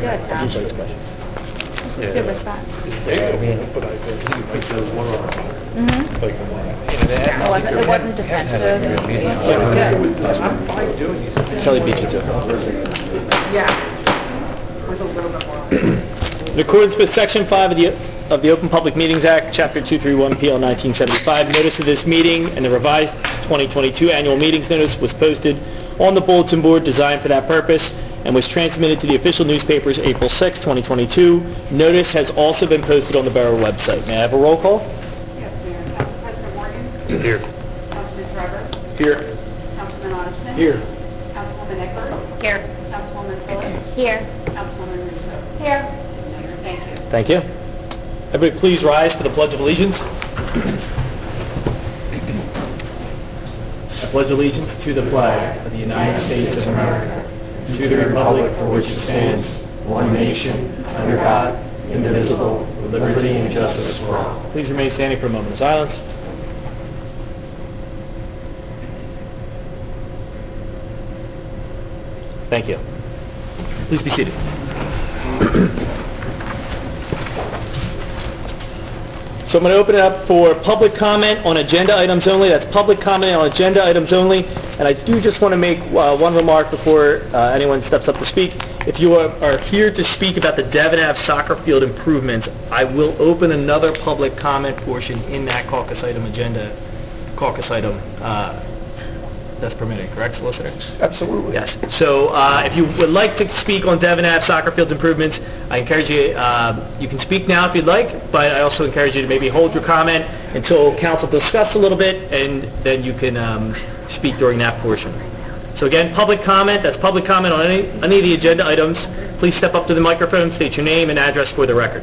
good, Tom. These are his questions. This is a good response. It wasn't defensive. It was good. I'm fine doing it. Kelly beat you to it. Yeah. With a little bit more. In accordance with Section 5 of the Open Public Meetings Act, Chapter 231, PL 1975, notice of this meeting and the revised 2022 annual meetings notice was posted on the bulletin board designed for that purpose and was transmitted to the official newspapers April 6, 2022. Notice has also been posted on the Borough website. May I have a roll call? Yes, Mayor. Council President Morgan? Here. Councilman Trevor? Here. Councilman Addison? Here. Councilwoman Eckert? Here. Councilwoman Phillips? Here. Councilwoman Russo? Here. Mayor, thank you. Thank you. Everybody please rise for the Pledge of Allegiance. I pledge allegiance to the flag of the United States of America, to the republic for which it stands, one nation, under God, indivisible, with liberty and justice for all. Please remain standing for a moment of silence. Thank you. Please be seated. So I'm going to open it up for public comment on agenda items only. That's public comment on agenda items only. And I do just want to make one remark before anyone steps up to speak. If you are here to speak about the Devon Ave soccer field improvements, I will open another public comment portion in that caucus item that's permitted, correct, Solicitor? Absolutely. Yes. So if you would like to speak on Devon Ave soccer fields improvements, I encourage you, you can speak now if you'd like, but I also encourage you to maybe hold your comment until council discusses a little bit, and then you can speak during that portion. So again, public comment, that's public comment on any of the agenda items. Please step up to the microphone, state your name and address for the record.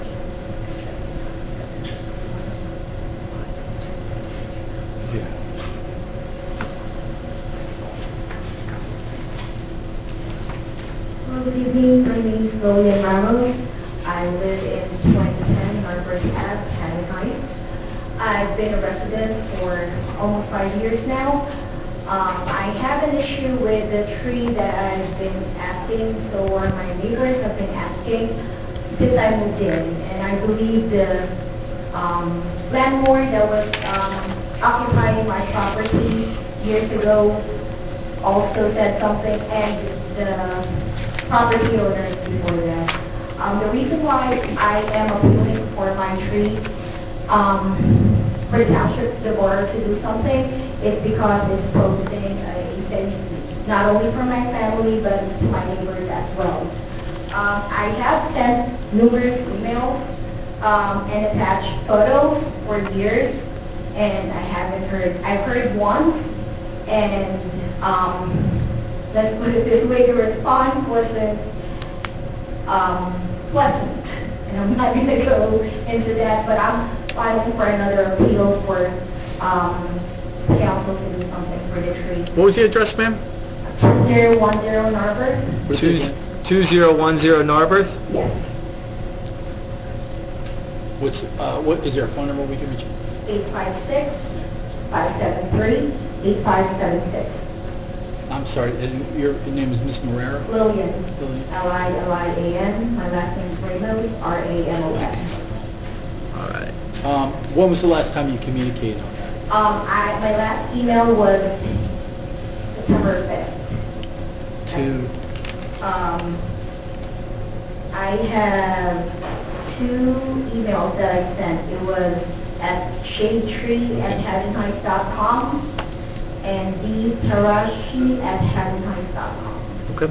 Good evening, my name is Lillian Ramos. I live in 2010 Northbridge Ave, Haddon Heights. I've been a resident for almost 5 years now. I have an issue with the tree that I've been asking, or my neighbors have been asking since I moved in. And I believe the landlord that was occupying my property years ago also said something, and the property owners before that. The reason why I am appealing for my tree for the township, the borough to do something is because it's posing a sense not only for my family but to my neighbors as well. I have sent numerous emails and attached photos for years, and I haven't heard. I've heard once, and let's put it this way, the response wasn't pleasant. And I'm not going to go into that, but I'm filing for another appeal for council to do something for the tree. What was the address, ma'am? 2010 Narberth? 2010 Narberth? Yes. What is there a phone number we can reach? 856-573-8576. I'm sorry, and your name is Miss Morera? Lillian. Lillian. Lilian. My last name is Ramos, Ramos. All right. When was the last time you communicated on that? My last email was September 5th. I have 2 emails that I sent. It was at shadetree@haddonheights.com and dtarashi@haddonheights.com. Okay.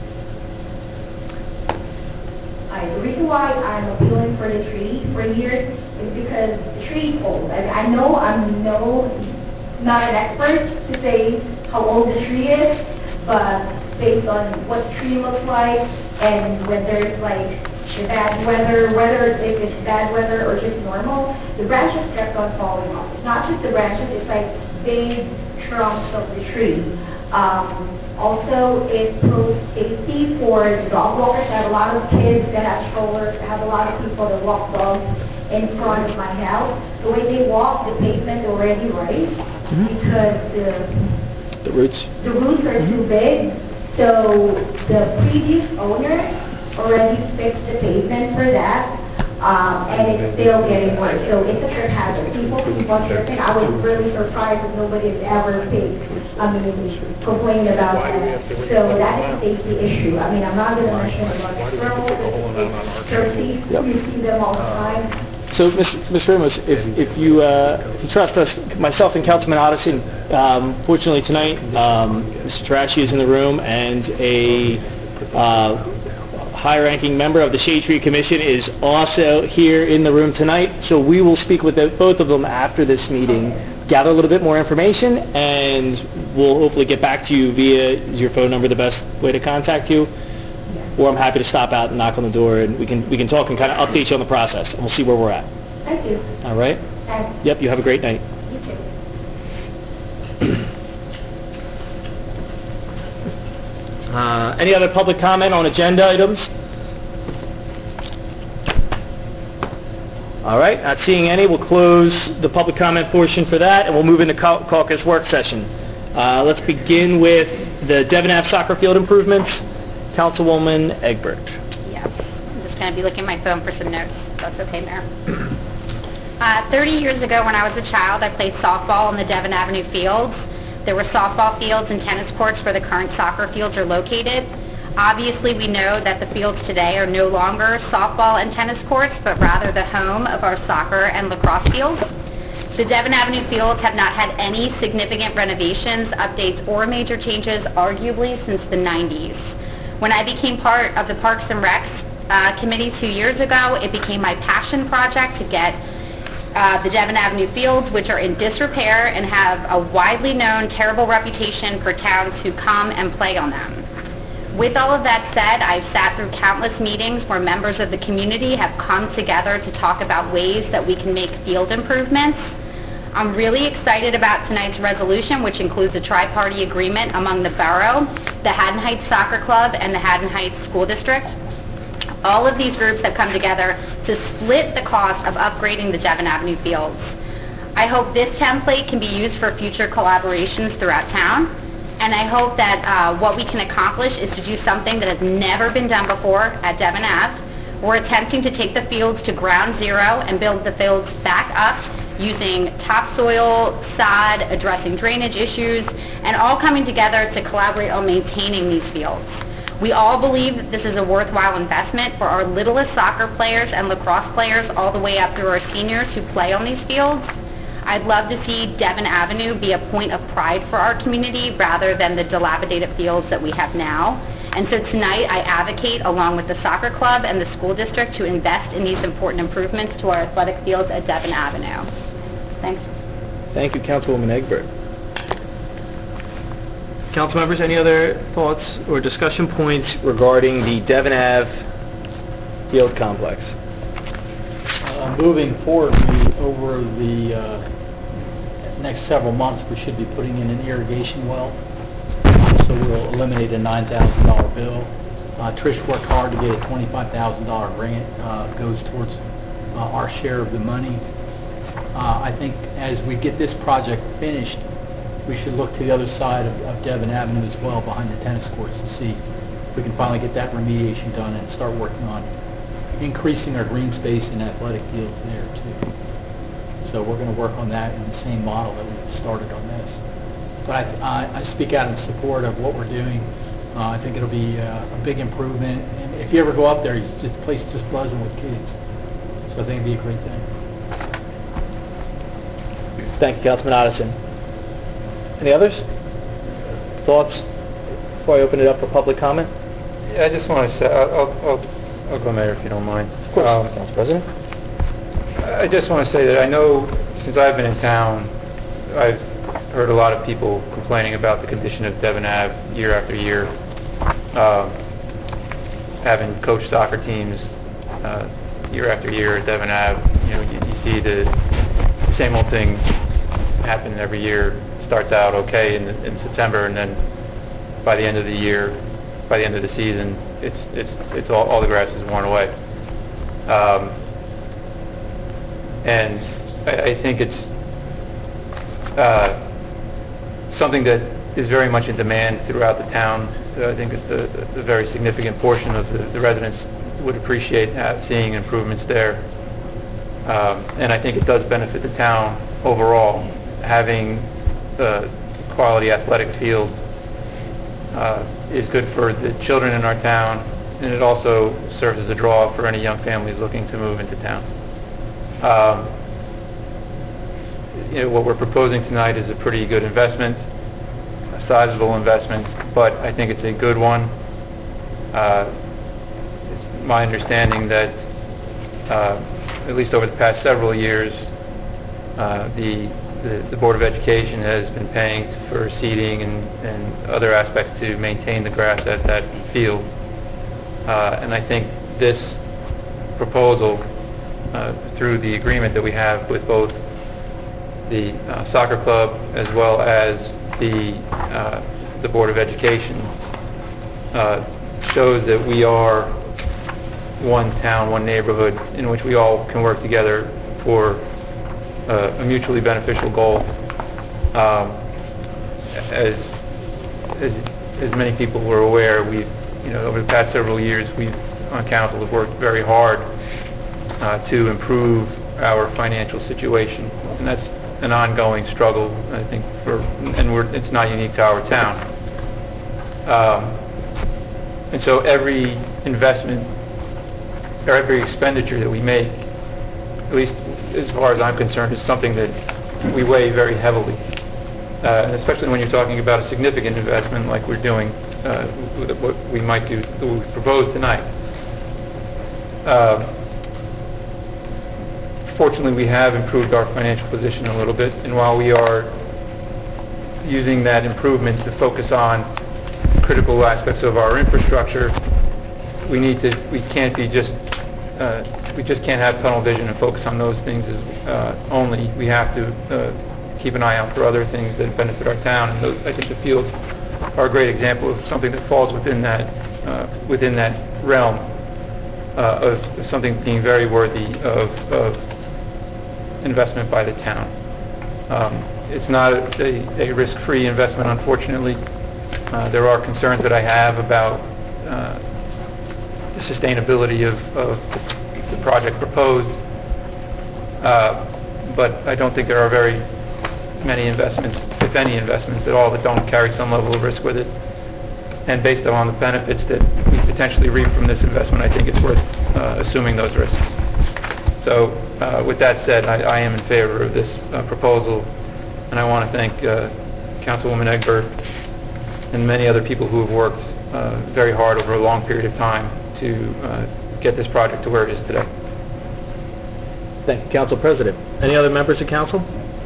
The reason why I'm appealing for the tree for years is because the tree is old. I know I'm not an expert to say how old the tree is, but based on what the tree looks like and whether it's like the bad weather, whether if it's bad weather or just normal, the branches kept on falling off. It's not just the branches, it's like big trunks of the tree. Also, it proves safety for the dog walkers. I have a lot of kids that have strollers. I have a lot of people that walk dogs in front of my house. The way they walk, the pavement already raised because the roots are too big. So the previous owner already fixed the pavement for that, and it's still getting worse. So it's a trip hazard. People keep on tripping. I was really surprised that nobody's ever complained about that. So that is a safety issue. I mean, I'm not going to mention about girls, it's dirty. You see them all the time. So, Mr. Ramos, if you trust us, myself and Councilman Otteson, fortunately tonight, Mr. Tarashi is in the room, and a high-ranking member of the Shade Tree Commission is also here in the room tonight. So we will speak with both of them after this meeting, gather a little bit more information, and we'll hopefully get back to you via, is your phone number the best way to contact you? Or I'm happy to stop out and knock on the door, and we can talk and kind of update you on the process, and we'll see where we're at. Thank you. All right? Thanks. Yep, you have a great night. You too. Any other public comment on agenda items? All right, not seeing any, we'll close the public comment portion for that, and we'll move into caucus work session. Let's begin with the Devon Ave soccer field improvements. Councilwoman Egbert. Yes, I'm just going to be looking at my phone for some notes. That's okay, Mayor. 30 years ago when I was a child, I played softball on the Devon Avenue fields. There were softball fields and tennis courts where the current soccer fields are located. Obviously, we know that the fields today are no longer softball and tennis courts, but rather the home of our soccer and lacrosse fields. The Devon Avenue fields have not had any significant renovations, updates, or major changes, arguably, since the 90s. When I became part of the Parks and Recs committee 2 years ago, it became my passion project to get the Devon Avenue fields, which are in disrepair and have a widely known terrible reputation for towns who come and play on them. With all of that said, I've sat through countless meetings where members of the community have come together to talk about ways that we can make field improvements. I'm really excited about tonight's resolution, which includes a tri-party agreement among the borough, the Haddon Heights Soccer Club, and the Haddon Heights School District. All of these groups have come together to split the cost of upgrading the Devon Avenue fields. I hope this template can be used for future collaborations throughout town, and I hope that what we can accomplish is to do something that has never been done before at Devon Ave. We're attempting to take the fields to ground zero and build the fields back up using topsoil, sod, addressing drainage issues, and all coming together to collaborate on maintaining these fields. We all believe that this is a worthwhile investment for our littlest soccer players and lacrosse players all the way up through our seniors who play on these fields. I'd love to see Devon Avenue be a point of pride for our community rather than the dilapidated fields that we have now. And so tonight I advocate, along with the soccer club and the school district, to invest in these important improvements to our athletic fields at Devon Avenue. Thanks. Thank you, Councilwoman Egbert. Council members, any other thoughts or discussion points regarding the Devon Ave field complex? Moving forward, over the next several months, we should be putting in an irrigation well. So we'll eliminate a $9,000 bill. Trish worked hard to get a $25,000 grant. Goes towards our share of the money. I think as we get this project finished, we should look to the other side of Devon Avenue as well, behind the tennis courts, to see if we can finally get that remediation done and start working on increasing our green space and athletic fields there too. So we're going to work on that in the same model that we've started on this. But I speak out in support of what we're doing. I think it'll be a big improvement. And if you ever go up there, the place just buzzing with kids. So I think it'd be a great thing. Thank you, Councilman Otteson. Any others? Thoughts before I open it up for public comment? Yeah, I just want to say, I'll go, Mayor, if you don't mind. Of course, Council President. I just want to say that I know since I've been in town, I've heard a lot of people complaining about the condition of Devon Ave year after year. Having coached soccer teams year after year at Devon Ave, you see the same old thing happen every year. Starts out okay in September, and then by the end of the year, by the end of the season, it's all the grass is worn away. And I think it's something that is very much in demand throughout the town. I think that the very significant portion of the residents would appreciate seeing improvements there. And I think it does benefit the town overall. Having quality athletic fields is good for the children in our town, and it also serves as a draw for any young families looking to move into town. What we're proposing tonight is a pretty good investment, a sizable investment, but I think it's a good one. It's my understanding that at least over the past several years, the Board of Education has been paying for seeding and other aspects to maintain the grass at that field. And I think this proposal, through the agreement that we have with both the soccer club as well as the Board of Education, shows that we are one town, one neighborhood in which we all can work together for a mutually beneficial goal. As many people were aware, we've, over the past several years, we've on council have worked very hard to improve our financial situation, and that's an ongoing struggle, I think, it's not unique to our town. And so every investment or every expenditure that we make, at least as far as I'm concerned, is something that we weigh very heavily, and especially when you're talking about a significant investment like we're doing, what we might do, that we propose tonight. Fortunately, we have improved our financial position a little bit, and while we are using that improvement to focus on critical aspects of our infrastructure, we just can't have tunnel vision and focus on those things only. We have to keep an eye out for other things that benefit our town, and I think the fields are a great example of something that falls within that realm of something being very worthy of investment by the town. It's not a risk-free investment, unfortunately. There are concerns that I have about the sustainability of the project proposed, but I don't think there are very many investments, if any investments at all, that don't carry some level of risk with it. And based on the benefits that we potentially reap from this investment, I think it's worth assuming those risks. So with that said, I am in favor of this proposal, and I want to thank Councilwoman Egbert and many other people who have worked very hard over a long period of time to get this project to where it is today. Thank you, Council President. Any other members of council?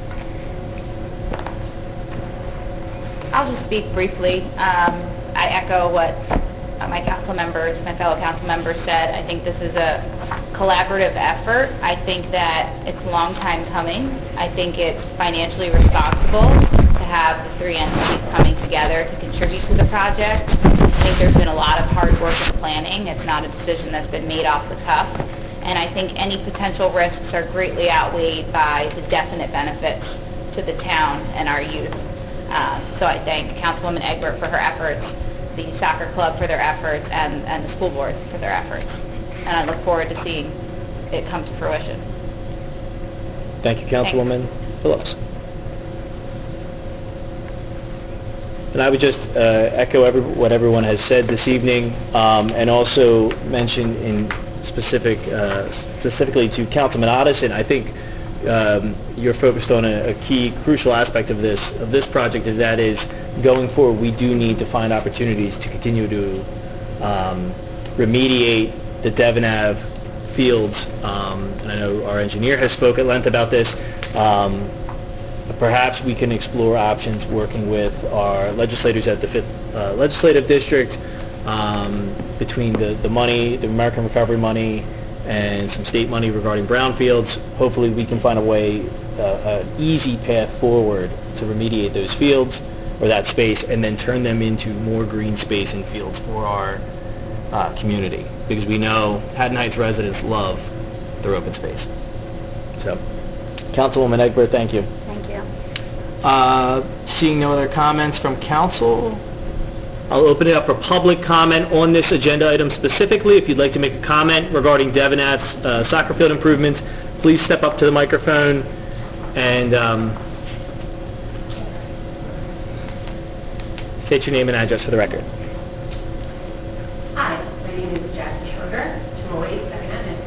I'll just speak briefly. I echo what my fellow council members said. I think this is a collaborative effort. I think that it's a long time coming. I think it's financially responsible to have the three entities coming together to contribute to the project. I think there's been a lot of hard work and planning. It's not a decision that's been made off the cuff. And I think any potential risks are greatly outweighed by the definite benefits to the town and our youth. So I thank Councilwoman Egbert for her efforts, the soccer club for their efforts, and the school board for their efforts. And I look forward to seeing it come to fruition. Thank you, Councilwoman Phillips. And I would just echo what everyone has said this evening, and also mention specifically to Councilman Otteson. I think you're focused on a key, crucial aspect of this project, and that is going forward. We do need to find opportunities to continue to remediate the Devon Ave fields, and I know our engineer has spoke at length about this. Perhaps we can explore options working with our legislators at the 5th Legislative District, between the money, the American Recovery money, and some state money regarding brownfields. Hopefully we can find a way, an easy path forward to remediate those fields or that space, and then turn them into more green space and fields for our community, because we know Haddon Heights residents love their open space. So, Councilwoman Egbert, thank you. Thank you. Seeing no other comments from council, I'll open it up for public comment on this agenda item specifically. If you'd like to make a comment regarding Devon Ave's soccer field improvements, please step up to the microphone and state your name and address for the record. Hi, my name is Jackie Sugar, 208 2nd Avenue.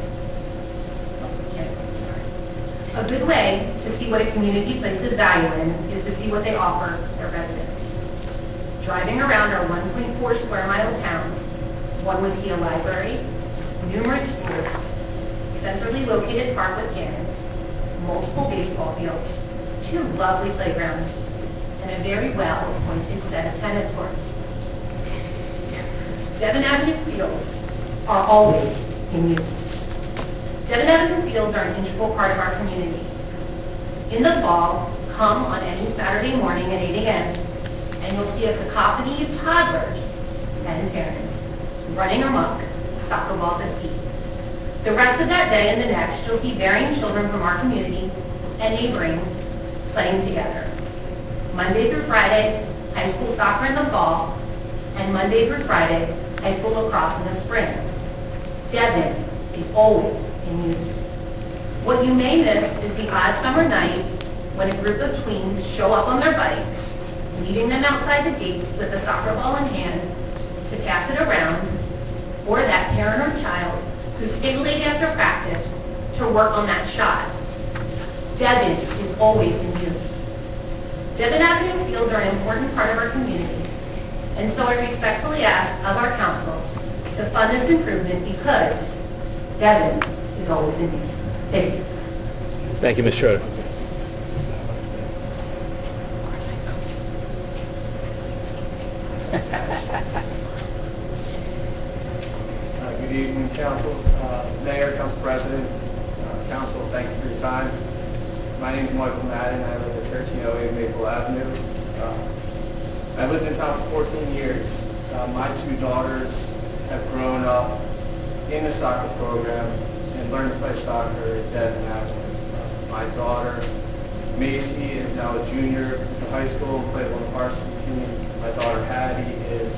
A good way to see what a community places value in is to see what they offer their residents. Driving around our 1.4 square mile town, one would see a library, numerous schools, centrally located park with cannons, multiple baseball fields, 2 lovely playgrounds, and a very well-appointed set of tennis courts. Devon Avenue fields are always in use. Devon Avenue fields are an integral part of our community. In the fall, come on any Saturday morning at 8 a.m. and you'll see a cacophony of toddlers and parents running amok, soccer balls at feet. The rest of that day and the next, you'll see varying children from our community and neighboring playing together. Monday through Friday, high school soccer in the fall, and Monday through Friday, high school lacrosse in the spring. Devon is always in use. What you may miss is the odd summer night when a group of tweens show up on their bikes, leaving them outside the gates with a soccer ball in hand to pass it around, or that parent or child who stayed late after practice to work on that shot. Devon is always in use. Devon Avenue fields are an important part of our community, and so I respectfully ask of our council to fund this improvement because Devon is always in use. Thank you. Thank you, Ms. Schroeder. Good evening, Council, Mayor, Council President, Council, thank you for your time. My name is Michael Madden. I live at 1308 Maple Avenue. I've lived in town for 14 years. My 2 daughters have grown up in the soccer program and learned to play soccer at Devon Avenue. My daughter, Macy, is now a junior in high school and played on the varsity team. My daughter, Hattie, is,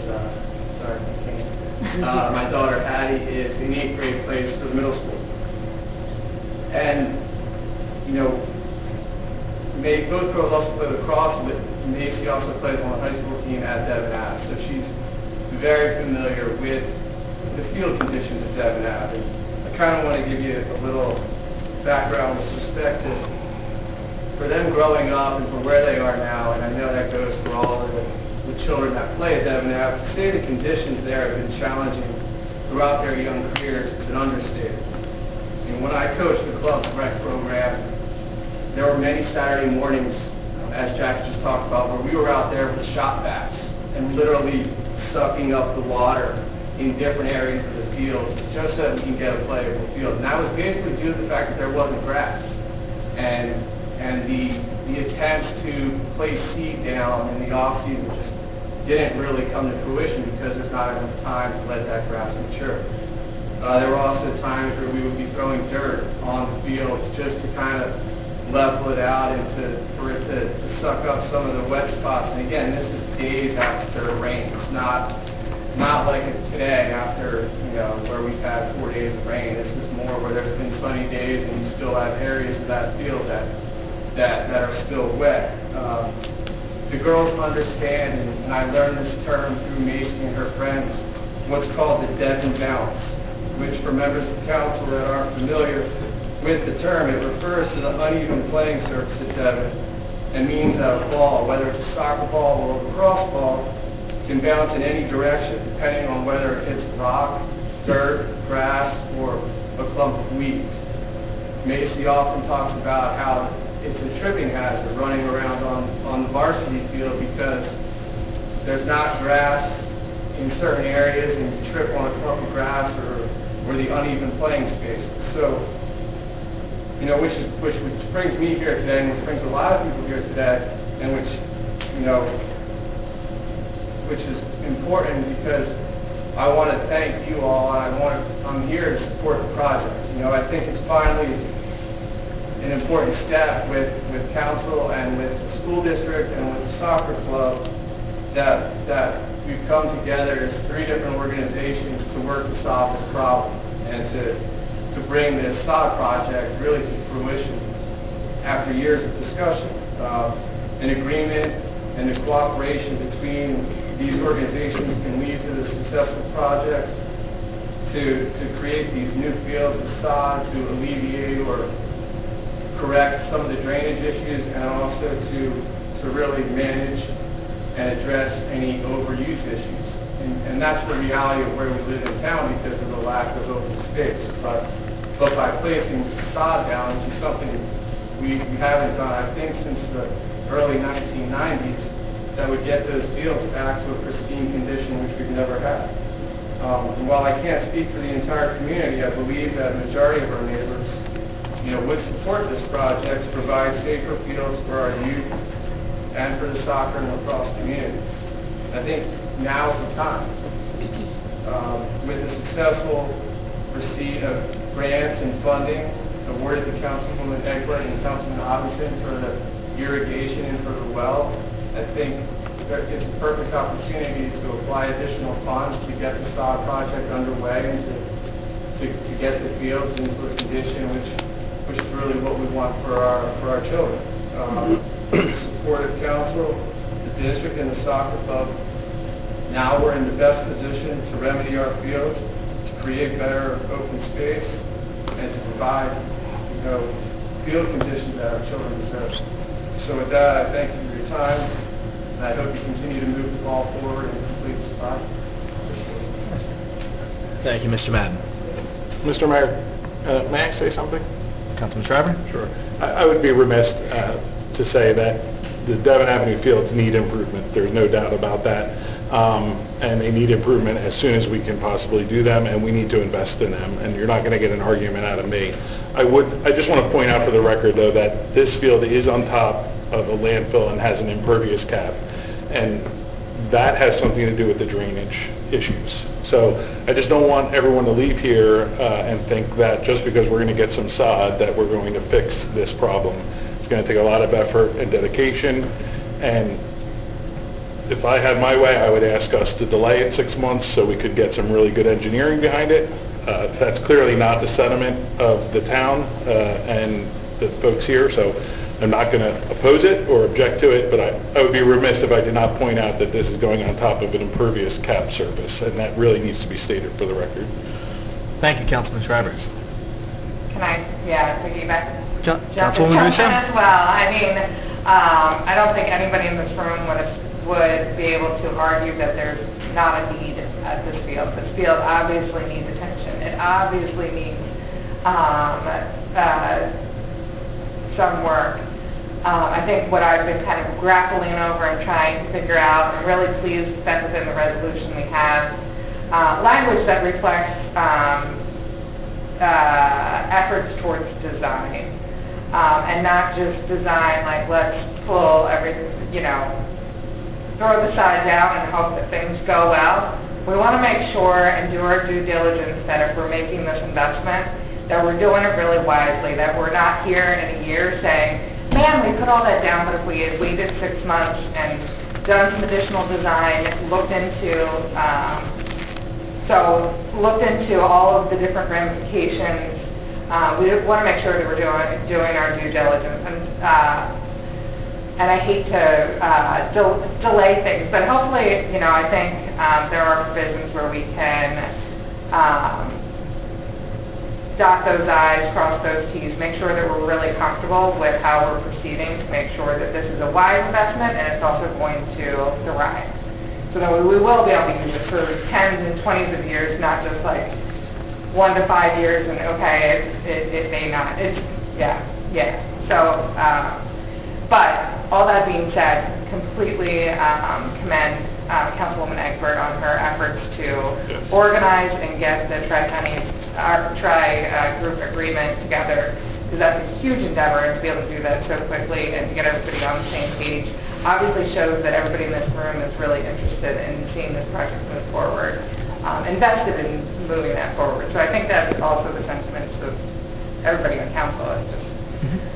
my daughter, Hattie, is in 8th grade, plays for the middle school. And, you know, both girls also play lacrosse, but Macy also plays on the high school team at Devon Ave. So she's very familiar with the field conditions at Devon Ave. And I kind of want to give you a little background with respect to for them growing up and for where they are now, and I know that goes for all of the children that play at Devon Ave. To say the conditions there have been challenging throughout their young careers, it's an understatement. And when I coached the club's rec program, there were many Saturday mornings, as Jack just talked about, where we were out there with shot bats and literally sucking up the water in different areas of the field just so that we can get a playable field. And that was basically due to the fact that there wasn't grass. And the attempts to place seed down in the off-season just didn't really come to fruition because there's not enough time to let that grass mature. There were also times where we would be throwing dirt on the fields just to kind of level it out and for it to suck up some of the wet spots. And again, this is days after it rains, not like today after, where we've had 4 days of rain. This is more where there's been sunny days and you still have areas of that field that are still wet. The girls understand, and I learned this term through Macy and her friends, what's called the Devon bounce, which for members of council that aren't familiar with the term, it refers to the uneven playing surface at Devon and means that a ball, whether it's a soccer ball or a lacrosse ball, can bounce in any direction depending on whether it hits rock, dirt, grass, or a clump of weeds. Macy often talks about how it's a tripping hazard running around on the varsity field because there's not grass in certain areas and you trip on a clump of grass or the uneven playing spaces. So, which brings me here today and which brings a lot of people here today and which is important because I want to thank you all and I'm here to support the project. I think it's finally an important step with council and with the school district and with the soccer club that we've come together as 3 different organizations to work to solve this problem and to bring this sod project really to fruition after years of discussion. An agreement and the cooperation between these organizations can lead to the successful project to create these new fields of sod, to alleviate or correct some of the drainage issues, and also to really manage and address any overuse issues. And that's the reality of where we live in town because of the lack of open space. But by placing sod down, which is something we haven't done, I think, since the early 1990s, that would get those fields back to a pristine condition, which we've never had. And while I can't speak for the entire community, I believe that a majority of our neighbors, would support this project to provide safer fields for our youth and for the soccer and lacrosse communities. I think now's the time. With the successful receipt of grants and funding awarded to Councilwoman Egbert and Councilman Robinson for the irrigation and for the well, I think it's a perfect opportunity to apply additional funds to get the sod project underway and to get the fields into a condition which is really what we want for our children. With the support of council, the district, and the soccer club, now we're in the best position to remedy our fields, to create better open space, and to provide, field conditions that our children deserve. So with that, I thank you for your time, and I hope you continue to move the ball forward and complete this project. Thank you, Mr. Madden. Mr. Mayor, may I say something? Councilman Shriver? Sure. I would be remiss to say that the Devon Avenue fields need improvement. There's no doubt about that. And they need improvement as soon as we can possibly do them, and we need to invest in them. And you're not going to get an argument out of me. I just want to point out for the record, though, that this field is on top of a landfill and has an impervious cap. And that has something to do with the drainage issues. So I just don't want everyone to leave here and think that just because we're going to get some sod that we're going to fix this problem. It's going to take a lot of effort and dedication. And if I had my way, I would ask us to delay it 6 months so we could get some really good engineering behind it. That's clearly not the sentiment of the town and the folks here, so I'm not going to oppose it or object to it, but I would be remiss if I did not point out that this is going on top of an impervious cap surface, and that really needs to be stated for the record. Thank you, Councilman Shriver. Can I, piggyback? Councilwoman Russo? As well. I mean, I don't think anybody in this room would be able to argue that there's not a need at this field. This field obviously needs attention. It obviously needs some work. I think what I've been kind of grappling over and trying to figure out, I'm really pleased that within the resolution we have language that reflects efforts towards design. And not just design like let's pull everything, throw the side down and hope that things go well. We want to make sure and do our due diligence that if we're making this investment, that we're doing it really wisely, that we're not here in a year saying, man, we put all that down, but if we had waited 6 months and done some additional design, looked into all of the different ramifications, we want to make sure that we're doing our due diligence. And I hate to delay things, but hopefully, I think there are provisions where we can dot those I's, cross those T's, make sure that we're really comfortable with how we're proceeding to make sure that this is a wise investment and it's also going to thrive. So that we will be able to use it for 10s and 20s of years, not just like 1 to 5 years and okay, it may not. So, but all that being said, completely commend Councilwoman Egbert on her efforts to organize and get the tri-group agreement together, because that's a huge endeavor, and to be able to do that so quickly and to get everybody on the same page obviously shows that everybody in this room is really interested in seeing this project move forward, invested in moving that forward. So I think that's also the sentiments of everybody on council. It's just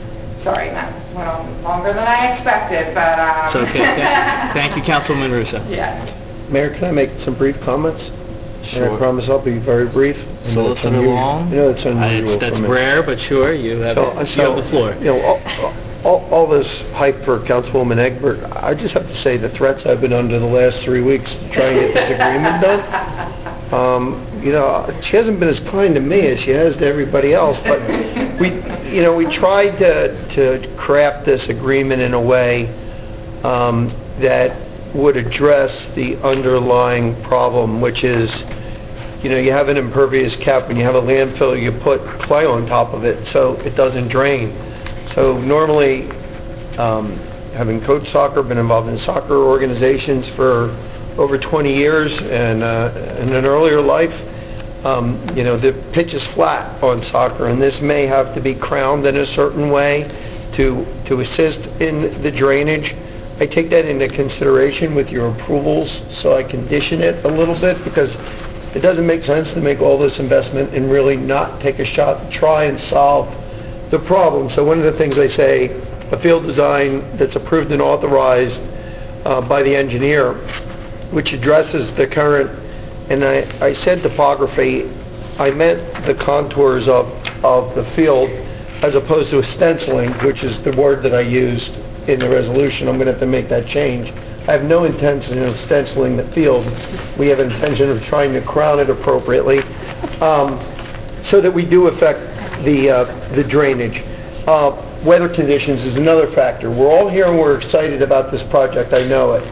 Sorry, that went on longer than I expected, but, It's okay. Thank you, Councilwoman Russo. yeah. Mayor, can I make some brief comments? Sure. And I promise I'll be very brief. Solicit along. I know it's unusual That's for me. rare, but sure, you have the floor. You know, all this hype for Councilwoman Egbert, I just have to say the threats I've been under the last 3 weeks to try and get this agreement done, you know, she hasn't been as kind to me as she has to everybody else, but we tried to craft this agreement in a way that would address the underlying problem, which is, you know, you have an impervious cap. When you have a landfill, you put clay on top of it so it doesn't drain. So normally, having coached soccer, been involved in soccer organizations for over 20 years, and in an earlier life, you know, the pitch is flat on soccer, and this may have to be crowned in a certain way to assist in the drainage. I take that into consideration with your approvals, so I condition it a little bit, because it doesn't make sense to make all this investment and really not take a shot to try and solve the problem. So one of the things I say, a field design that's approved and authorized by the engineer, which addresses the current, and I said topography, I meant the contours of the field as opposed to a stenciling, which is the word that I used in the resolution. I'm going to have to make that change. I have no intention of stenciling the field. We have an intention of trying to crown it appropriately so that we do affect the drainage. Weather conditions is another factor. We're all here and we're excited about this project. I know it.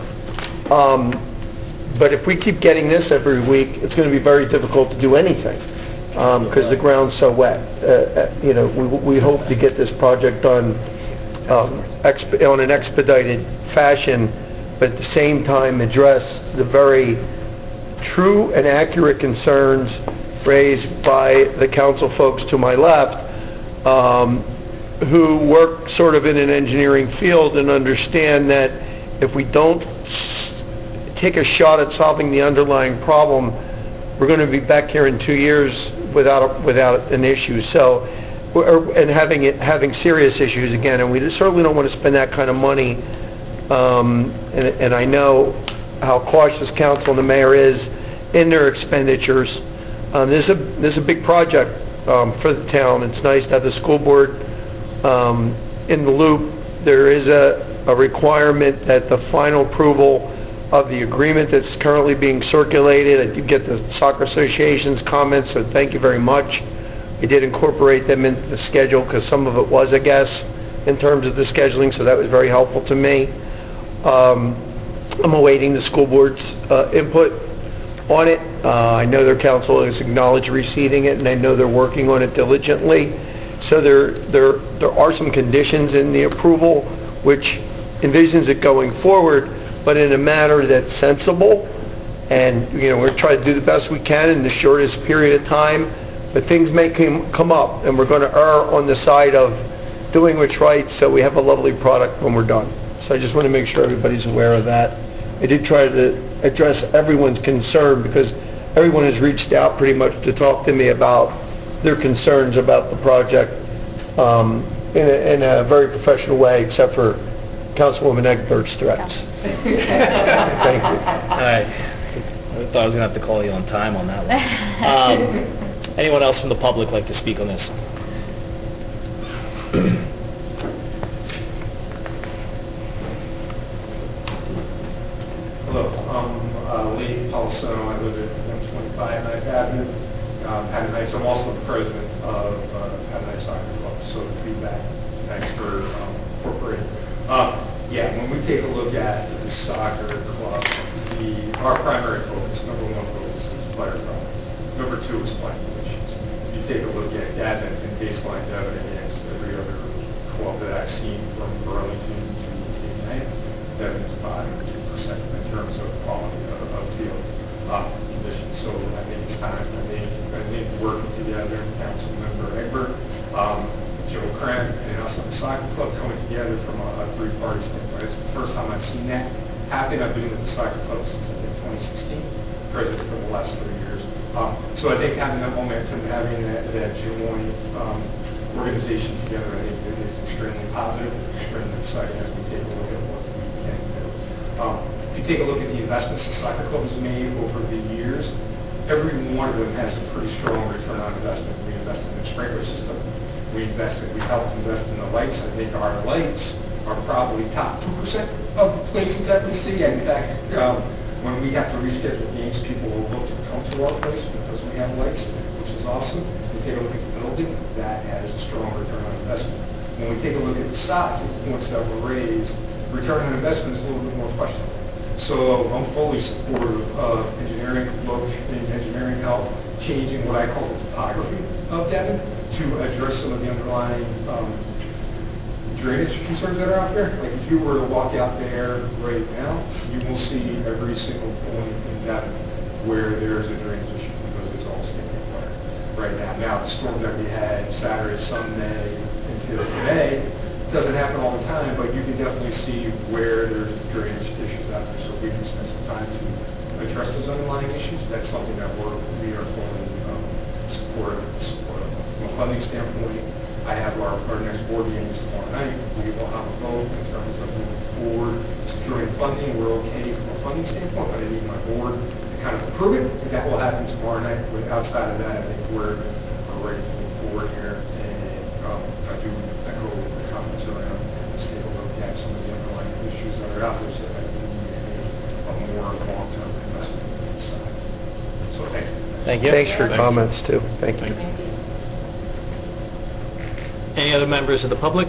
But if we keep getting this every week, it's going to be very difficult to do anything because the ground's so wet. You know, we hope to get this project done on an expedited fashion, but at the same time address the very true and accurate concerns raised by the council folks to my left, who work sort of in an engineering field and understand that if we don't take a shot at solving the underlying problem, we're going to be back here in 2 years without an issue. So, and having serious issues again, and we certainly don't want to spend that kind of money. And I know how cautious council and the mayor is in their expenditures. This is a big project for the town. It's nice to have the school board in the loop. There is a requirement that the final approval of the agreement that's currently being circulated. I did get the Soccer Association's comments, so thank you very much. I did incorporate them into the schedule because some of it was a guess in terms of the scheduling, so that was very helpful to me. I'm awaiting the school board's input on it. I know their council has acknowledged receiving it, and I know they're working on it diligently. So there are some conditions in the approval which envisions it going forward, but in a manner that's sensible. And, you know, we're trying to do the best we can in the shortest period of time, but things may come up, and we're going to err on the side of doing what's right so we have a lovely product when we're done. So I just want to make sure everybody's aware of that. I did try to address everyone's concern because everyone has reached out pretty much to talk to me about their concerns about the project in a very professional way, except for Councilwoman Egbert's threats. Thank you. All right. I thought I was going to have to call you on time on that one. Anyone else from the public like to speak on this? Hello, I'm Lee Paulson. I live at 125 Ninth Avenue, Haddon Heights. I'm also the president of Haddon Heights Soccer Club, so feedback. Thanks for incorporating. Yeah, when we take a look at the soccer club, our primary focus, number one focus, is player development. Number two is playing conditions. If you take a look at data and baseline data against every other club that I've seen from Burlington to Atlanta, Devon's about 2% in terms of quality of field conditions. So I think it's time. I think working together, Councilmember Egbert, Joe Crank, and us on the soccer club coming together from a three-party standpoint. It's the first time I've seen that happen. I've been with the soccer club since I think 2016, president for the last 3 years. So I think having that momentum, having that joint organization together, I think it is extremely positive, extremely exciting as we take a look at what we can do. If you take a look at the investments the soccer club has made over the years, every one of them has a pretty strong return on investment. We invested in the sprinkler system. We helped invest in the lights. I think our lights are probably top 2% of the places that we see. And in fact, when we have to reschedule games, people will look to come to our place because we have lights, which is awesome. We take a look at the building, that has a strong return on investment. When we take a look at the size of the points that were raised, return on investment is a little bit more questionable. So I'm fully supportive of engineering help, changing what I call the topography of Devon to address some of the underlying drainage concerns that are out there. Like if you were to walk out there right now, you will see every single point in Devon where there's a drainage issue because it's all standing water right now. Now the storm that we had Saturday, Sunday, into today doesn't happen all the time, but you can definitely see where there's drainage issues out there. So we can spend some time to address those underlying issues. That's something that we are fully supportive of. From a funding standpoint, I have our next board meeting is tomorrow night. We will have a vote in terms of moving forward, securing funding. We're okay from a funding standpoint, but I need my board to kind of approve it, and that will happen tomorrow night. But outside of that, I think we're ready to move forward here. And I do echo the comments around let's take a look at some of the underlying issues that are out there so that we need a more long-term investment on this side. So thank you. Thank you. Thanks for your comments, too. Thank you. Any other members of the public?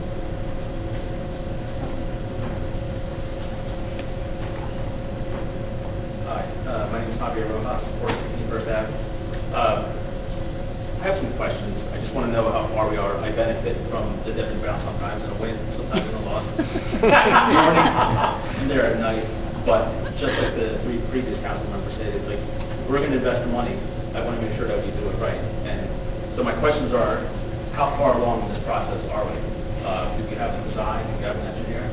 Hi, my name is Javier Rojas, 416 First Ave. I have some questions. I just want to know how far we are. I benefit from the different ground sometimes in a win, sometimes in a loss. I'm there at night, but just like the three previous council members stated, like we're going to invest the money. I want to make sure that we do it right. And so my questions are, how far along in this process are we? Do we have the design? Do we have an engineer?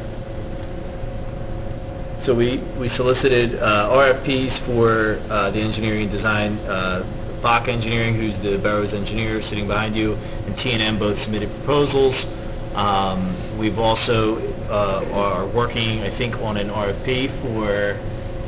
So we solicited RFPs for the engineering and design. Bach Engineering, who's the borough's engineer, sitting behind you, and T&M both submitted proposals. We've also are working, I think, on an RFP for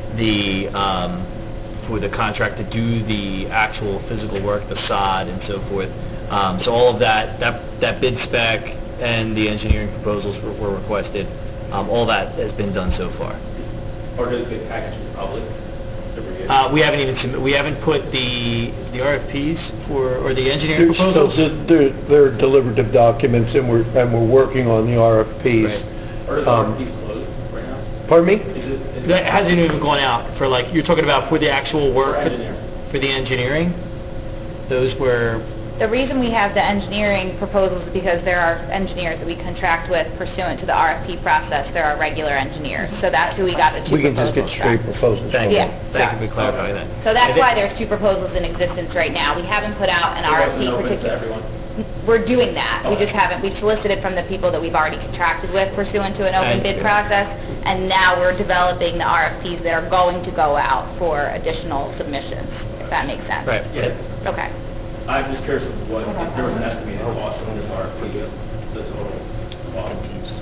the contract to do the actual physical work, the sod and so forth. So all of that bid spec and the engineering proposals were requested. All that has been done so far. Or does the bid package to the public? We haven't put the RFPs or the engineering proposals. They're deliberative documents, and we're working on the RFPs. Right. Or does the RFPs close right now? Pardon me? That hasn't even gone out for you're talking about for the actual work For the engineering. Those were. The reason we have the engineering proposals is because there are engineers that we contract with pursuant to the RFP process. There are regular engineers. So that's who we got the two We can proposals just get straight from. proposals. Thank you. Yeah. Thank you for clarifying that. So that's why there's two proposals in existence right now. We haven't put out an RFP particular. We're doing that. We just haven't. We've solicited from the people that we've already contracted with pursuant to an open bid process, and now we're developing the RFPs that are going to go out for additional submissions, if that makes sense. Right. Yeah. Okay. I'm just curious of what, if there was an estimated cost on this RFP, the total cost.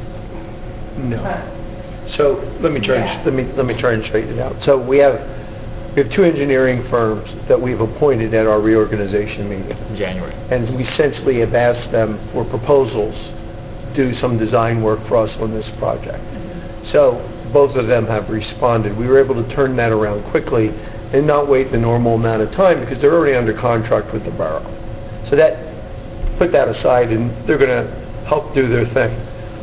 No. So let me try and straighten it out. So we have two engineering firms that we've appointed at our reorganization meeting In January. and we essentially have asked them for proposals, do some design work for us on this project. So both of them have responded. We were able to turn that around quickly and not wait the normal amount of time because they're already under contract with the borough. So put that aside, and they're going to help do their thing.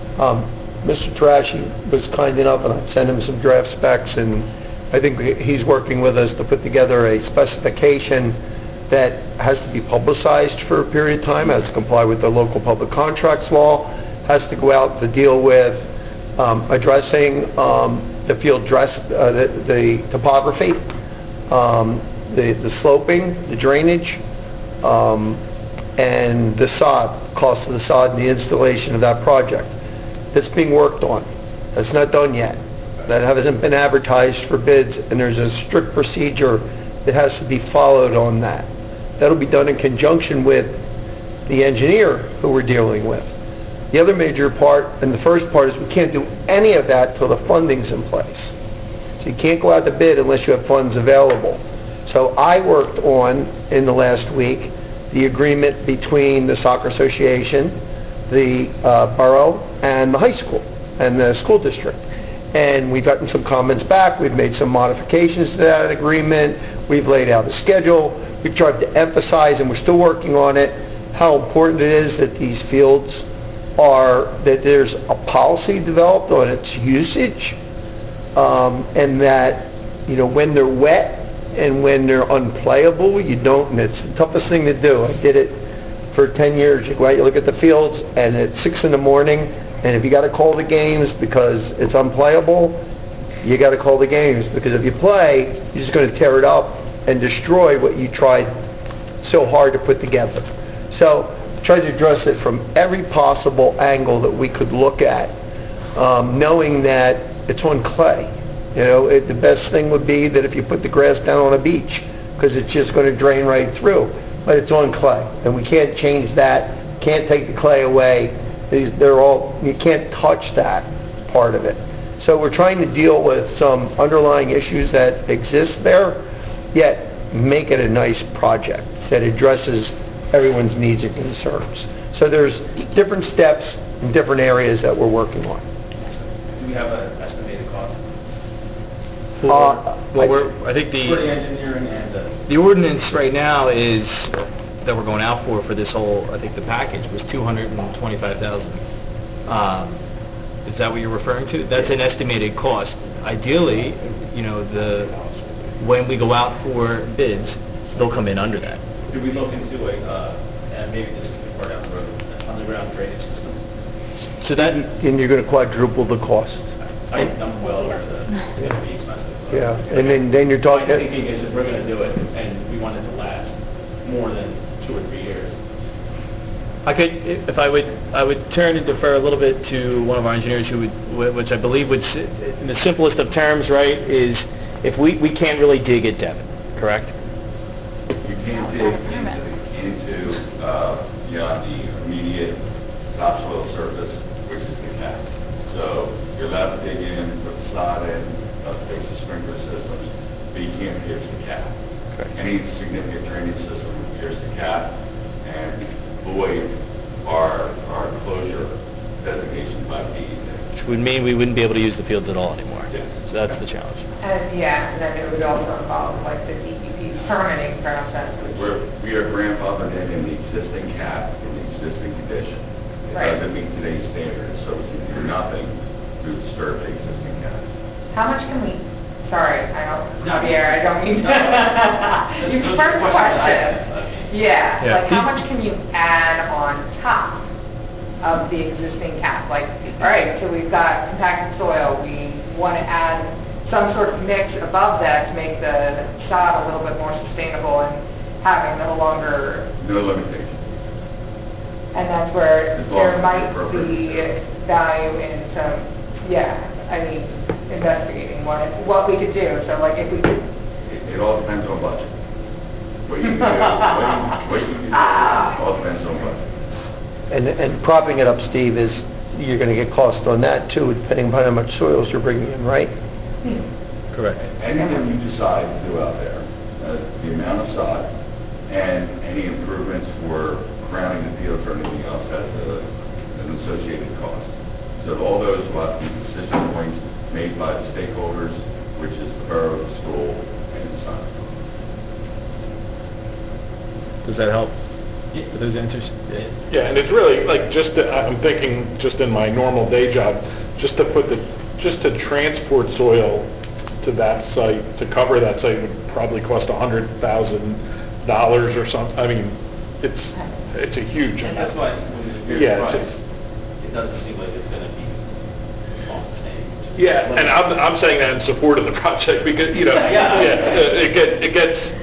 Mr. Tarashi was kind enough, and I sent him some draft specs, and I think he's working with us to put together a specification that has to be publicized for a period of time, has to comply with the local public contracts law, has to go out to deal with addressing the field dress, the topography, the sloping, the drainage, and the sod, cost of the sod and the installation of that project. That's being worked on. That's not done yet. That hasn't been advertised for bids, and there's a strict procedure that has to be followed on that. That'll be done in conjunction with the engineer who we're dealing with. The other major part, and the first part, is we can't do any of that till the funding's in place. So you can't go out to bid unless you have funds available. So I worked on, in the last week, the agreement between the soccer association, the borough, and the high school, and the school district. And we've gotten some comments back. We've made some modifications to that agreement. We've laid out a schedule. We've tried to emphasize, and we're still working on it, how important it is that these fields that there's a policy developed on its usage, and that, when they're wet and when they're unplayable, you don't, and it's the toughest thing to do. I did it for 10 years. You go out, you look at the fields, and at 6 in the morning, and if you got to call the games because it's unplayable, you got to call the games, because if you play, you're just going to tear it up and destroy what you tried so hard to put together. So try to address it from every possible angle that we could look at, knowing that it's on clay. The best thing would be that if you put the grass down on a beach, because it's just going to drain right through. But it's on clay, and we can't change that. Can't take the clay away. You can't touch that part of it. So we're trying to deal with some underlying issues that exist there, yet make it a nice project that addresses everyone's needs and concerns. So there's different steps in different areas that we're working on. Do we have an estimated cost? I think For the engineering and the ordinance right now is, that we're going out for this whole, I think the package was $225,000. Is that what you're referring to? That's an estimated cost. Ideally, when we go out for bids, they'll come in under that. Did we look into and maybe this is too far down the road, an underground drainage system? So that, And you're going to quadruple the cost. I'm well aware that it's going to be expensive. Yeah, and then you're My talking... thinking is if we're going to do it and we want it to last more than 2 or 3 years. I would turn and defer a little bit to one of our engineers which I believe would, in the simplest of terms, right, is if we can't really dig at Devon, correct? You can't dig into beyond the immediate topsoil surface, which is the cap. So you're allowed to dig in, put the sod in, fix the sprinkler systems, but you can't pierce the cap. Any significant drainage system would pierce the cap and void our closure designation by DEP. Which would mean we wouldn't be able to use the fields at all anymore. Yeah. So that's the challenge. And then it would also involve like the DEP permitting process, which... We are grandfathered in the existing cap, in the existing condition. It Right. doesn't meet today's standards, so we can do nothing to disturb the existing cap. How much can we, sorry, Javier, I don't mean to... Your first question. Yeah, Yeah. like how much can you add on top of the existing cap? Like, all right, so we've got compacted soil, we want to add some sort of mix above that to make the sod a little bit more sustainable and having a longer... No limitation. And that's where As long there as might it's appropriate. be value in some, investigating what we could do. So like if we could... It all depends on budget. What you can do, what you can do, all depends on budget. And propping it up, Steve, is you're going to get cost on that too, depending upon how much soils you're bringing in, right? Correct. Anything you decide to do out there, the amount of sod, and any improvements for crowning the fields or anything else has an associated cost. So all those will have to be decision points made by the stakeholders, which is the borough, the school, and the soccer club. Does that help with those answers? Yeah, and it's really, like, I'm thinking, just in my normal day job, just to transport soil to that site, to cover that site would probably cost $100,000 or something. I mean, it's a huge And amount. that's why when you hear the price, it doesn't seem like it's going to be self-sustaining. Yeah, and I'm saying that in support of the project because, it gets,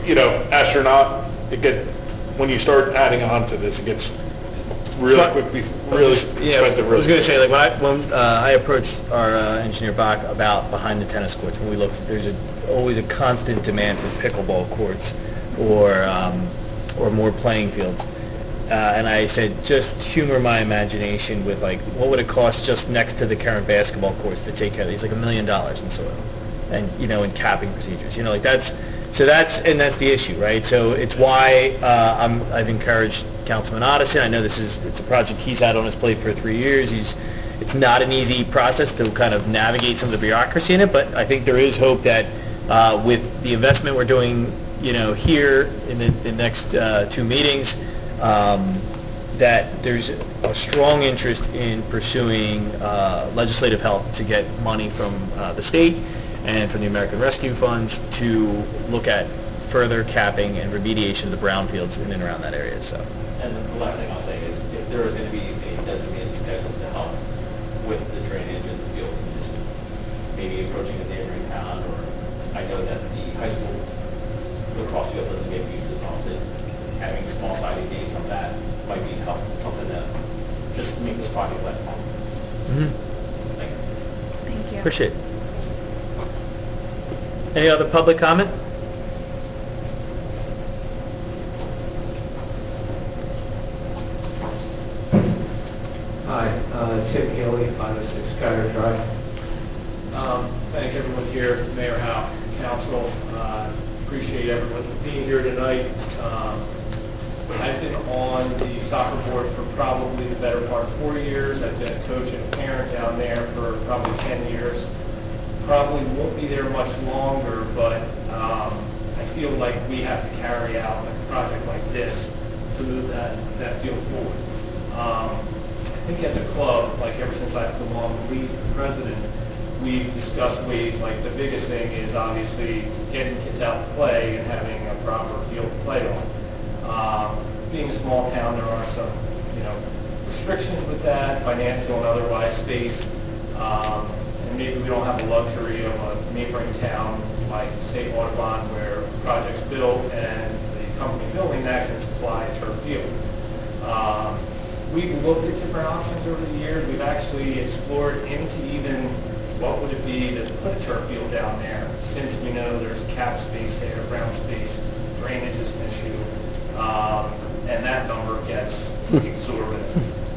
when you start adding on to this, it gets really quickly, really expensive. I was going to say, like, when I approached our engineer Bach about behind the tennis courts, when we looked, there's always a constant demand for pickleball courts or more playing fields. and I said, just humor my imagination with like, what would it cost just next to the current basketball courts to take care of these? Like $1 million in soil, and in capping procedures. Like that's the issue, right? So it's why I've encouraged Councilman Otteson. I know it's a project he's had on his plate for 3 years. It's not an easy process to kind of navigate some of the bureaucracy in it, but I think there is hope that with the investment we're doing, here in the next 2 meetings, that there's a strong interest in pursuing legislative help to get money from the state and from the American Rescue Funds to look at further capping and remediation of the brownfields in and around that area. So. And the last thing I'll say is, if there is going to be a designated schedule to help with the drainage and the field conditions, maybe approaching a neighboring town, or I know that the high school lacrosse field doesn't get used as often. Having small siding gates on that might be something that just make this project less fun. Mm-hmm. Thank you. Thank you. Appreciate it. Any other public comment? Hi, Tim Haley, 506 Skyler Drive. Thank everyone here, Mayor Howe, Council. Appreciate everyone being here tonight. I've been on the soccer board for probably the better part of 4 years. I've been a coach and a parent down there for probably 10 years. Probably won't be there much longer, but I feel like we have to carry out a project like this to move that field forward. I think as a club, like ever since I've come on the lead president, we've discussed ways, like the biggest thing is obviously getting kids out to play and having a proper field to play on. Being a small town, there are some, restrictions with that, financial and otherwise, space. And maybe we don't have the luxury of a neighboring town like, say, Audubon, where the project's built and the company building that can supply a turf field. We've looked at different options over the years. We've actually explored into even what would it be to put a turf field down there, since we know there's cap space there, ground space, drainage is an issue, and that number gets exorbitant.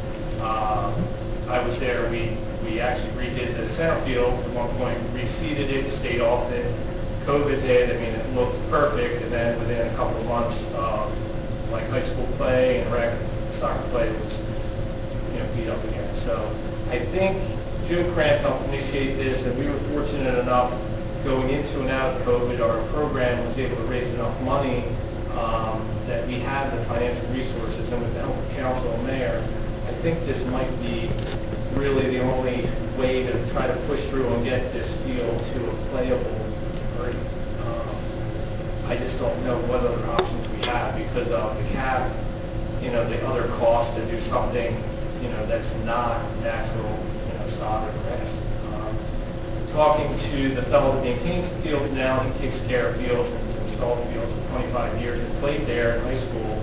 I was there, we actually redid the center field at one point, reseeded it, stayed off it. COVID hit, it looked perfect, and then within a couple of months of like high school play and rec soccer play, it was beat up again. So I think Joe Cramp helped initiate this, and we were fortunate enough going into and out of COVID, our program was able to raise enough money that we had the financial resources, and with the help of council and mayor, I think this might be really the only way to try to push through and get this field to a playable degree. I just don't know what other options we have because of the cap, the other cost to do something, that's not natural, sod or grass. Talking to the fellow that maintains the fields now, he takes care of fields and has installed fields for 25 years and played there in high school.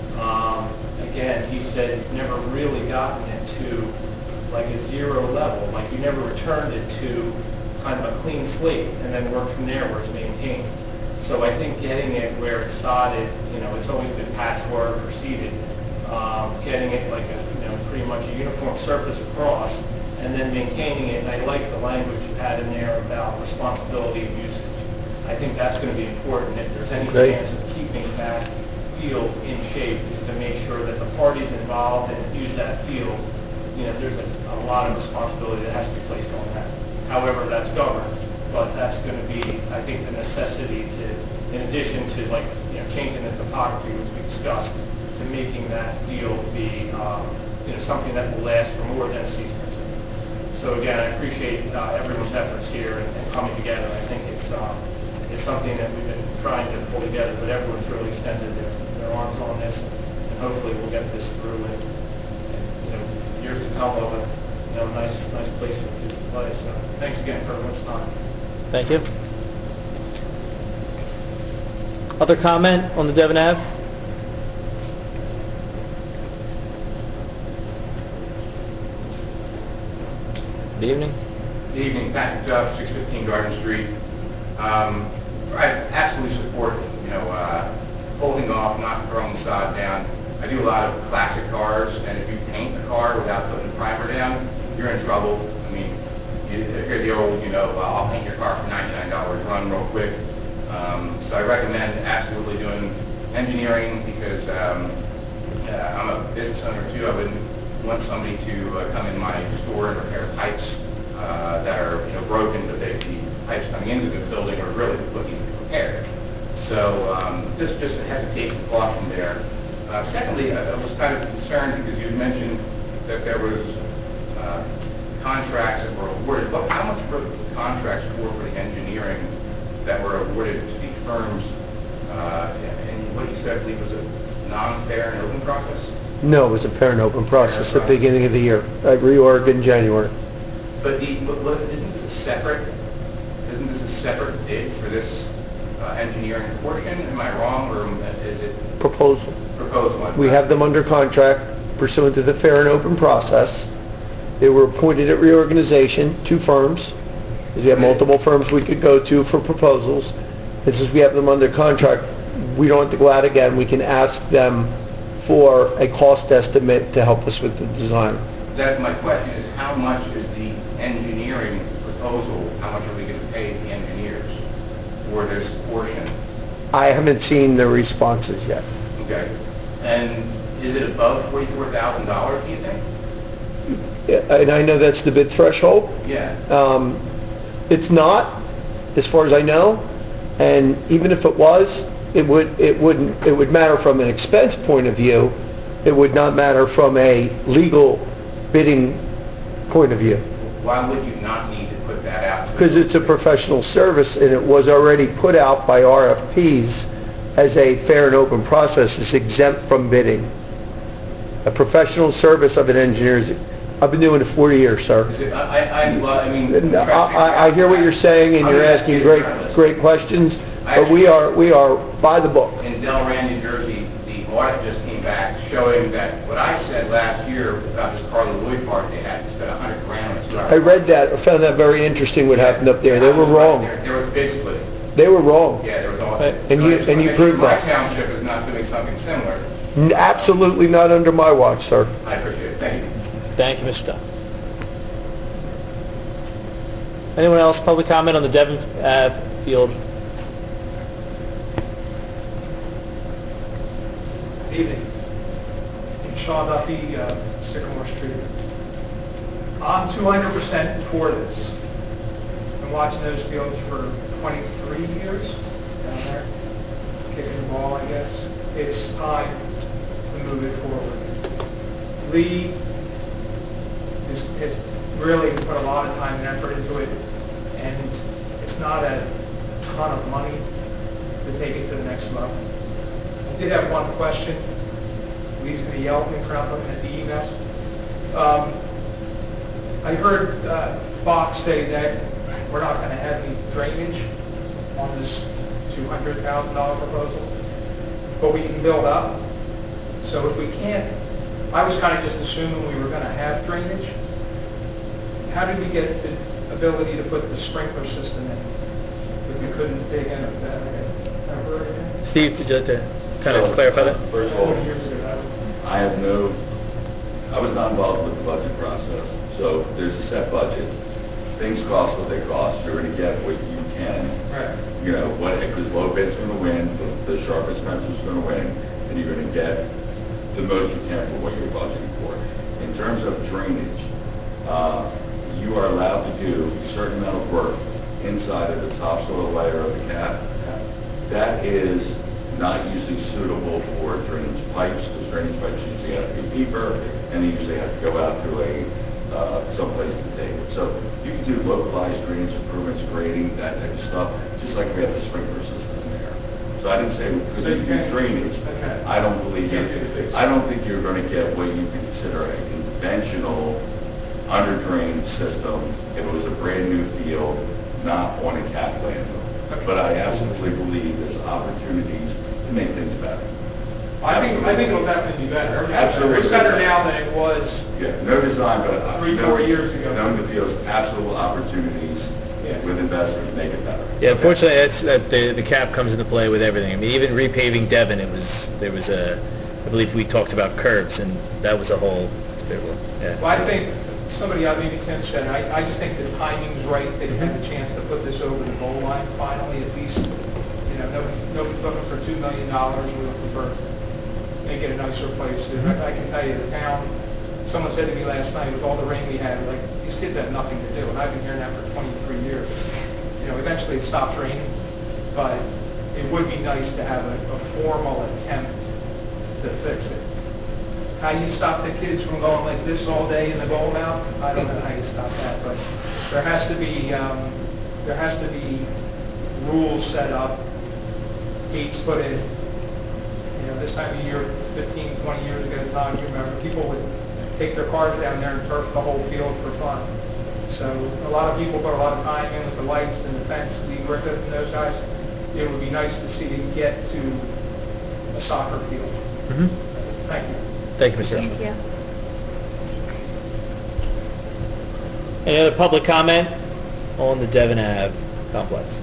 Again, he said you've never really gotten it to like a zero level, like you never returned it to kind of a clean slate and then worked from there where it's maintained. So I think getting it where it's sodded, it's always been patchwork or seeded, getting it like a, pretty much a uniform surface across, and then maintaining it. And I like the language you had in there about responsibility of usage. I think that's going to be important if there's any chance of keeping that field in shape, is to make sure that the parties involved and use that field, there's a lot of responsibility that has to be placed on that. However, that's governed, but that's going to be, I think, the necessity to, in addition to like, changing the topography, which we discussed, to making that field be, something that will last for more than a season or two. So again, I appreciate everyone's efforts here and coming together. I think it's something that we've been trying to pull together, but everyone's really extended their arms on this, and hopefully we'll get this through and years to come of a nice place for kids to play. So thanks again for everyone's time. Thank you. Other comment on the Devon Ave? Good evening. Good evening, Patrick Duff, 615 Garden Street. I absolutely support, holding off, not throwing the sod down. I do a lot of classic cars, and if you paint a car without putting the primer down, you're in trouble. I mean, you hear the old, well, I'll paint your car for $99, run real quick. So I recommend absolutely doing engineering because I'm a business owner too. I wouldn't want somebody to come in my store and repair pipes that are broken, but the pipes coming into the building are really looking repaired. So just a hesitation, caution there. Secondly, I was kind of concerned because you had mentioned that there was contracts that were awarded. How much were the contracts for the engineering that were awarded to the firms? And what you said, I believe, was a non-fair and open process? No, it was a fair and open process at the beginning of the year. I reorg in January. But isn't this a separate bid for this engineering portion? Am I wrong, or is it Proposal. proposal? We have them under contract pursuant to the fair and open process. They were appointed at reorganization, 2 firms, because we have multiple firms we could go to for proposals. And since we have them under contract, we don't have to go out again. We can ask them for a cost estimate to help us with the design. That's my question, is how much is the engineering proposal, how much are we going to pay the engineers for this portion? I haven't seen the responses yet. Okay. And is it above $44,000, do you think? And I know that's the bid threshold. Yeah. It's not, as far as I know, and even if it was, it would matter from an expense point of view. It would not matter from a legal bidding point of view. Why would you not need to put that out? Because it's a professional service, and it was already put out by RFPs as a fair and open process. It's exempt from bidding. A professional service of an engineer is, I've been doing it 40 years, sir. I hear what you're saying, and you're asking great questions, but we are by the book. In Delran, New Jersey, the audit just came back showing that what I said last year about this Carly Lloyd part, they had to spend $100,000 on a 2-hour. I read that. I found that very interesting what happened up there. They were wrong. There was basically. They were wrong. Yeah, there was all. And you proved My that. township is not doing something similar. Absolutely not under my watch, sir. I appreciate it. Thank you. Thank you, Mr. Dunn. Anyone else, public comment on the Devon Field? Good evening. I'm Sean Duffy, Sycamore Street. I'm 200% for this. Been watching those fields for 23 years down there, kicking the ball, I guess. It's time to move it forward. Lee has really put a lot of time and effort into it, and it's not a ton of money to take it to the next level. I did have one question. Lee's going to yell at me for not looking at the emails. I heard Fox say that we're not going to have any drainage on this $200,000 proposal, but we can build up. So if we can't, I was kind of just assuming we were going to have drainage. How did we get the ability to put the sprinkler system in if we couldn't dig in it that way? Steve, would you like to kind of clarify that? First of all, I was not involved with the budget process, so there's a set budget. Things cost what they cost. You're going to get what you can. Right. Because low bid's going to win, the sharpest pencil's going to win, and you're going to get the most you can for what you're budgeting for. In terms of drainage, you are allowed to do a certain amount of work inside of the topsoil layer of the cap. That is not usually suitable for drainage pipes, because drainage pipes usually have to be deeper, and they usually have to go out to someplace to take it. So you can do localized drainage improvements, grading, that type of stuff, just like we have the sprinkler system there. So I didn't say we couldn't do drainage. I don't think you're going to get what you could consider a conventional under-drained system if it was a brand new field, not on a cap landfill. But I absolutely believe there's opportunities to make things better. I think it'll definitely be better. Absolutely. It's better now than it was. Yeah, no design, but 3-4 years ago. Known to feel absolute opportunities with investment to make it better. Yeah, unfortunately, the cap comes into play with everything. I mean, even repaving Devon, there was a I believe we talked about curbs, and that was a whole big one. Yeah. Well, I think, somebody, maybe Tim said, I just think the timing's right, that you had the chance to put this over the goal line finally, at least, nobody's looking for $2 million, we're looking for, make it a nicer place. I can tell you, the town, someone said to me last night, with all the rain we had, like, these kids have nothing to do, and I've been hearing that for 23 years. Eventually it stops raining, but it would be nice to have a formal attempt to fix it. How you stop the kids from going like this all day in the goal mount, I don't know how you stop that, but there has to be rules set up, gates put in. This time of year, 15, 20 years ago, Tom, you remember, people would take their cars down there and turf the whole field for fun. So a lot of people put a lot of time in with the lights and the fence, Lee Griffith and those guys. It would be nice to see them get to a soccer field. Thank you. Thank you, Mr. Thank you. Any other public comment on the Devon Ave complex?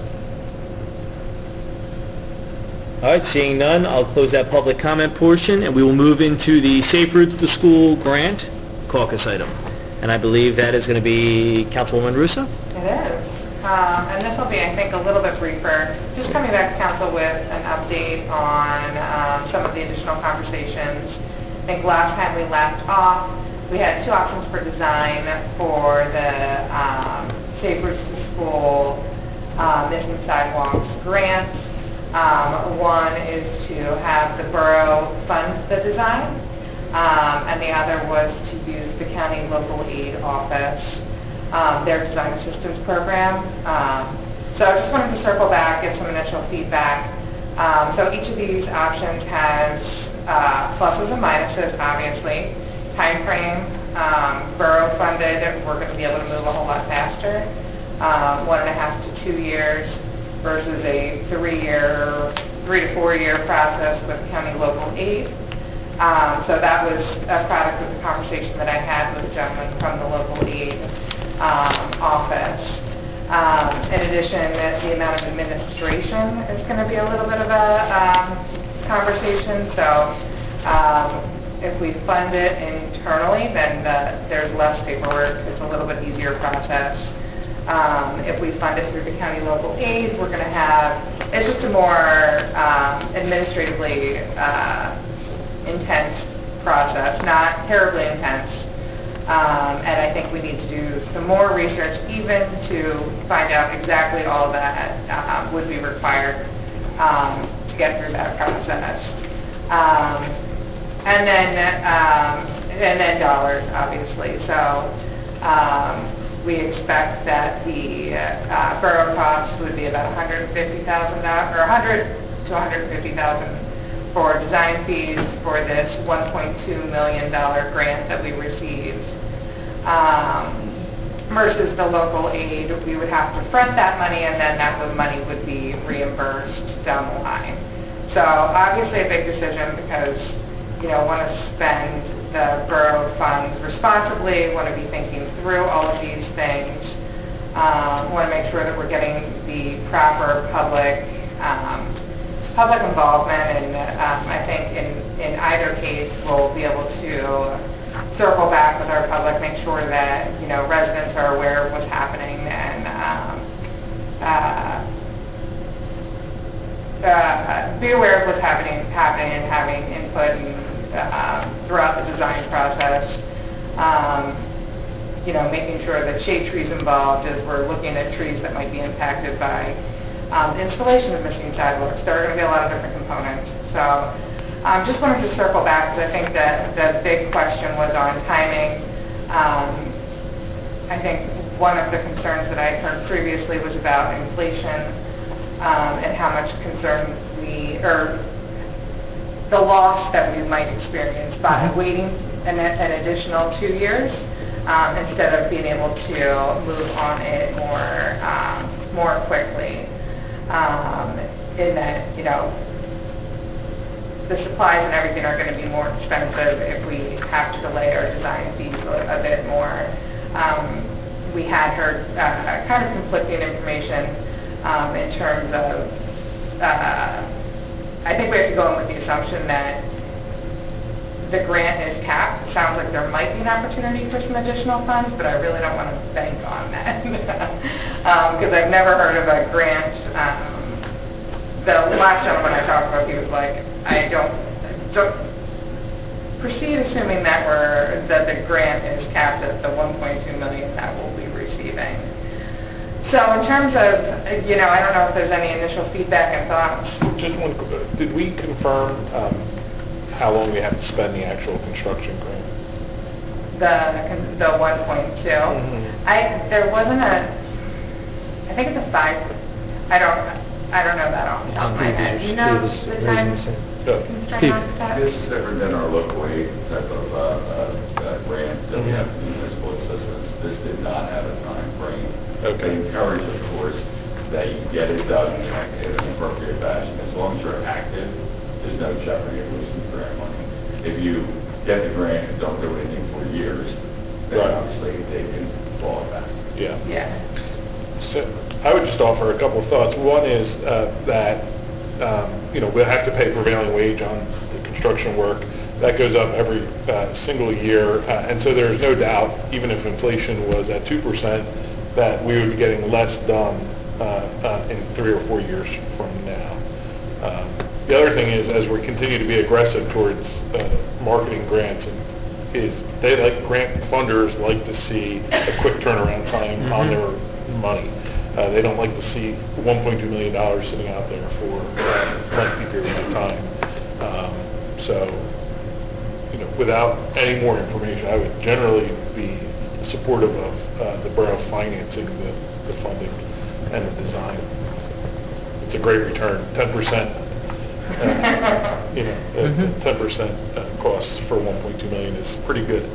All right, seeing none, I'll close that public comment portion, and we will move into the Safe Routes to School grant caucus item. And I believe that is going to be Councilwoman Russo? It is. And this will be, I think, a little bit briefer. Just coming back to council with an update on some of the additional conversations. I think last time we left off, we had two options for design for the Safe Routes to School Missing Sidewalks grants. One is to have the borough fund the design, and the other was to use the county local aid office, their design assistance program. So I just wanted to circle back, give some initial feedback. So each of these options has pluses and minuses, obviously. Time frame, borough funded, we're going to be able to move a whole lot faster. 1.5 to 2 years versus a 3 to 4 year process with county local aid. So that was a product of the conversation that I had with the gentleman from the local aid office. In addition, the amount of administration is going to be a little bit of a conversation. So if we fund it internally, then there's less paperwork. It's a little bit easier process. If we fund it through the county local aid, we're going to have, it's just a more administratively intense process, not terribly intense. And I think we need to do some more research even to find out exactly all that would be required to get through that process. And then dollars, obviously. So we expect that the borough costs would be about $150,000 or $100 to $150,000 for design fees for this $1.2 million grant that we received. Versus the local aid, we would have to front that money, and then that money would be reimbursed down the line. So obviously a big decision because want to spend the borough funds responsibly, want to be thinking through all of these things, want to make sure that we're getting the proper public involvement, and I think in either case we'll be able to circle back with our public, make sure that residents are aware of what's happening, and be aware of what's happening and having input and, throughout the design process. Making sure that shade trees involved as we're looking at trees that might be impacted by the installation of missing sidewalks. There are going to be a lot of different components. So just wanted to circle back because I think that the big question was on timing. I think one of the concerns that I heard previously was about inflation and how much concern or the loss that we might experience by waiting an additional 2 years instead of being able to move on it more quickly. In that, the supplies and everything are going to be more expensive if we have to delay our design fees a bit more. We had heard kind of conflicting information in terms of, I think we have to go in with the assumption that the grant is capped. It sounds like there might be an opportunity for some additional funds, but I really don't want to bank on that. Because I've never heard of a grant. The last gentleman I talked about, he was like, I don't proceed assuming that the grant is capped at the 1.2 million that we'll be receiving. So in terms of, I don't know if there's any initial feedback and thoughts. Just one, did we confirm how long we have to spend the actual construction grant? The 1.2. There wasn't I think it's a 5. I don't know that off the top of my head. Do you know the time constraint on that? This is different than our local aid type of grant that we have for municipal assistance. This did not have a time frame. They encourage, of course, that you get it done in an appropriate fashion. As long as you're active, there's no jeopardy of losing the grant money. If you get the grant and don't do anything for years, then obviously they can fall it back. Yeah. So I would just offer a couple of thoughts. One is that we'll have to pay prevailing wage on the construction work. That goes up every single year, and so there's no doubt, even if inflation was at 2%, that we would be getting less done in 3 or 4 years from now. The other thing is, as we continue to be aggressive towards marketing grants, grant funders like to see a quick turnaround time on their money. They don't like to see $1.2 million sitting out there for a lengthy period of time. Without any more information, I would generally be supportive of the borough financing the funding and the design. It's a great return, 10%. 10% cost for 1.2 million is pretty good.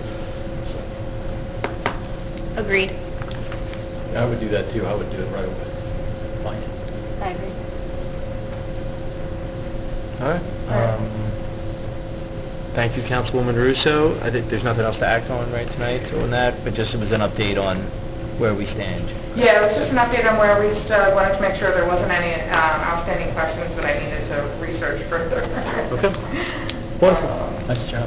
Agreed. I would do that too. I would do it right away. Finance. I agree. All right. Thank you, Councilwoman Russo. I think there's nothing else to act on right tonight on that, but just it was an update on where we stand. Yeah, it was just an update on where we stood. Wanted to make sure there wasn't any outstanding questions that I needed to research further. Okay. Wonderful. Nice job.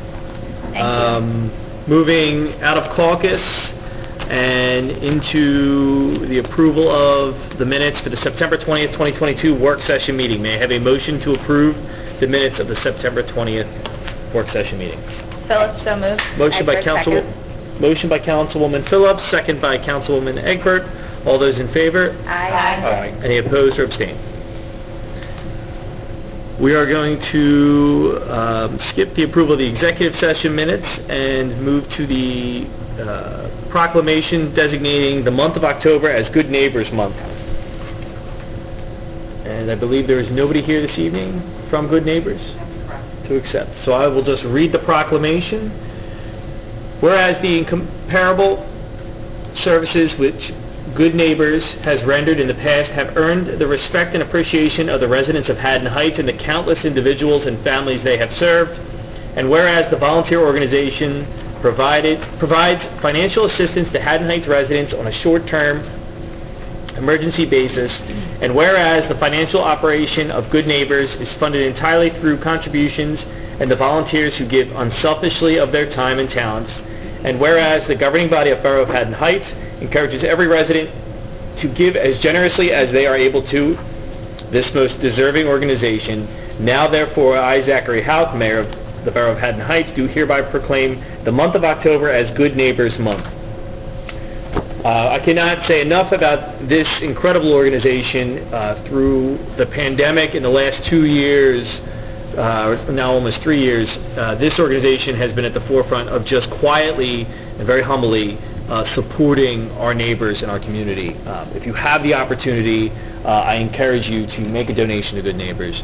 Moving out of caucus and into the approval of the minutes for the September 20th, 2022 work session meeting. May I have a motion to approve the minutes of the September 20th work session meeting? Phillips, so moved. Motion by Egbert, Councilwoman Phillips, second by Councilwoman Egbert. All those in favor? Aye. Any opposed or abstained? We are going to skip the approval of the executive session minutes and move to the proclamation designating the month of October as Good Neighbors Month. And I believe there is nobody here this evening from Good Neighbors to accept. So I will just read the proclamation. Whereas the incomparable services which Good Neighbors has rendered in the past have earned the respect and appreciation of the residents of Haddon Heights and the countless individuals and families they have served, and whereas the volunteer organization provides financial assistance to Haddon Heights residents on a short-term emergency basis, and whereas the financial operation of Good Neighbors is funded entirely through contributions and the volunteers who give unselfishly of their time and talents, and whereas the governing body of Borough of Haddon Heights encourages every resident to give as generously as they are able to this most deserving organization, now therefore I, Zachary Houck, Mayor of the Borough of Haddon Heights, do hereby proclaim the month of October as Good Neighbors Month. I cannot say enough about this incredible organization. Through the pandemic in the last 2 years, now almost 3 years, this organization has been at the forefront of just quietly and very humbly supporting our neighbors in our community. If you have the opportunity, I encourage you to make a donation to Good Neighbors.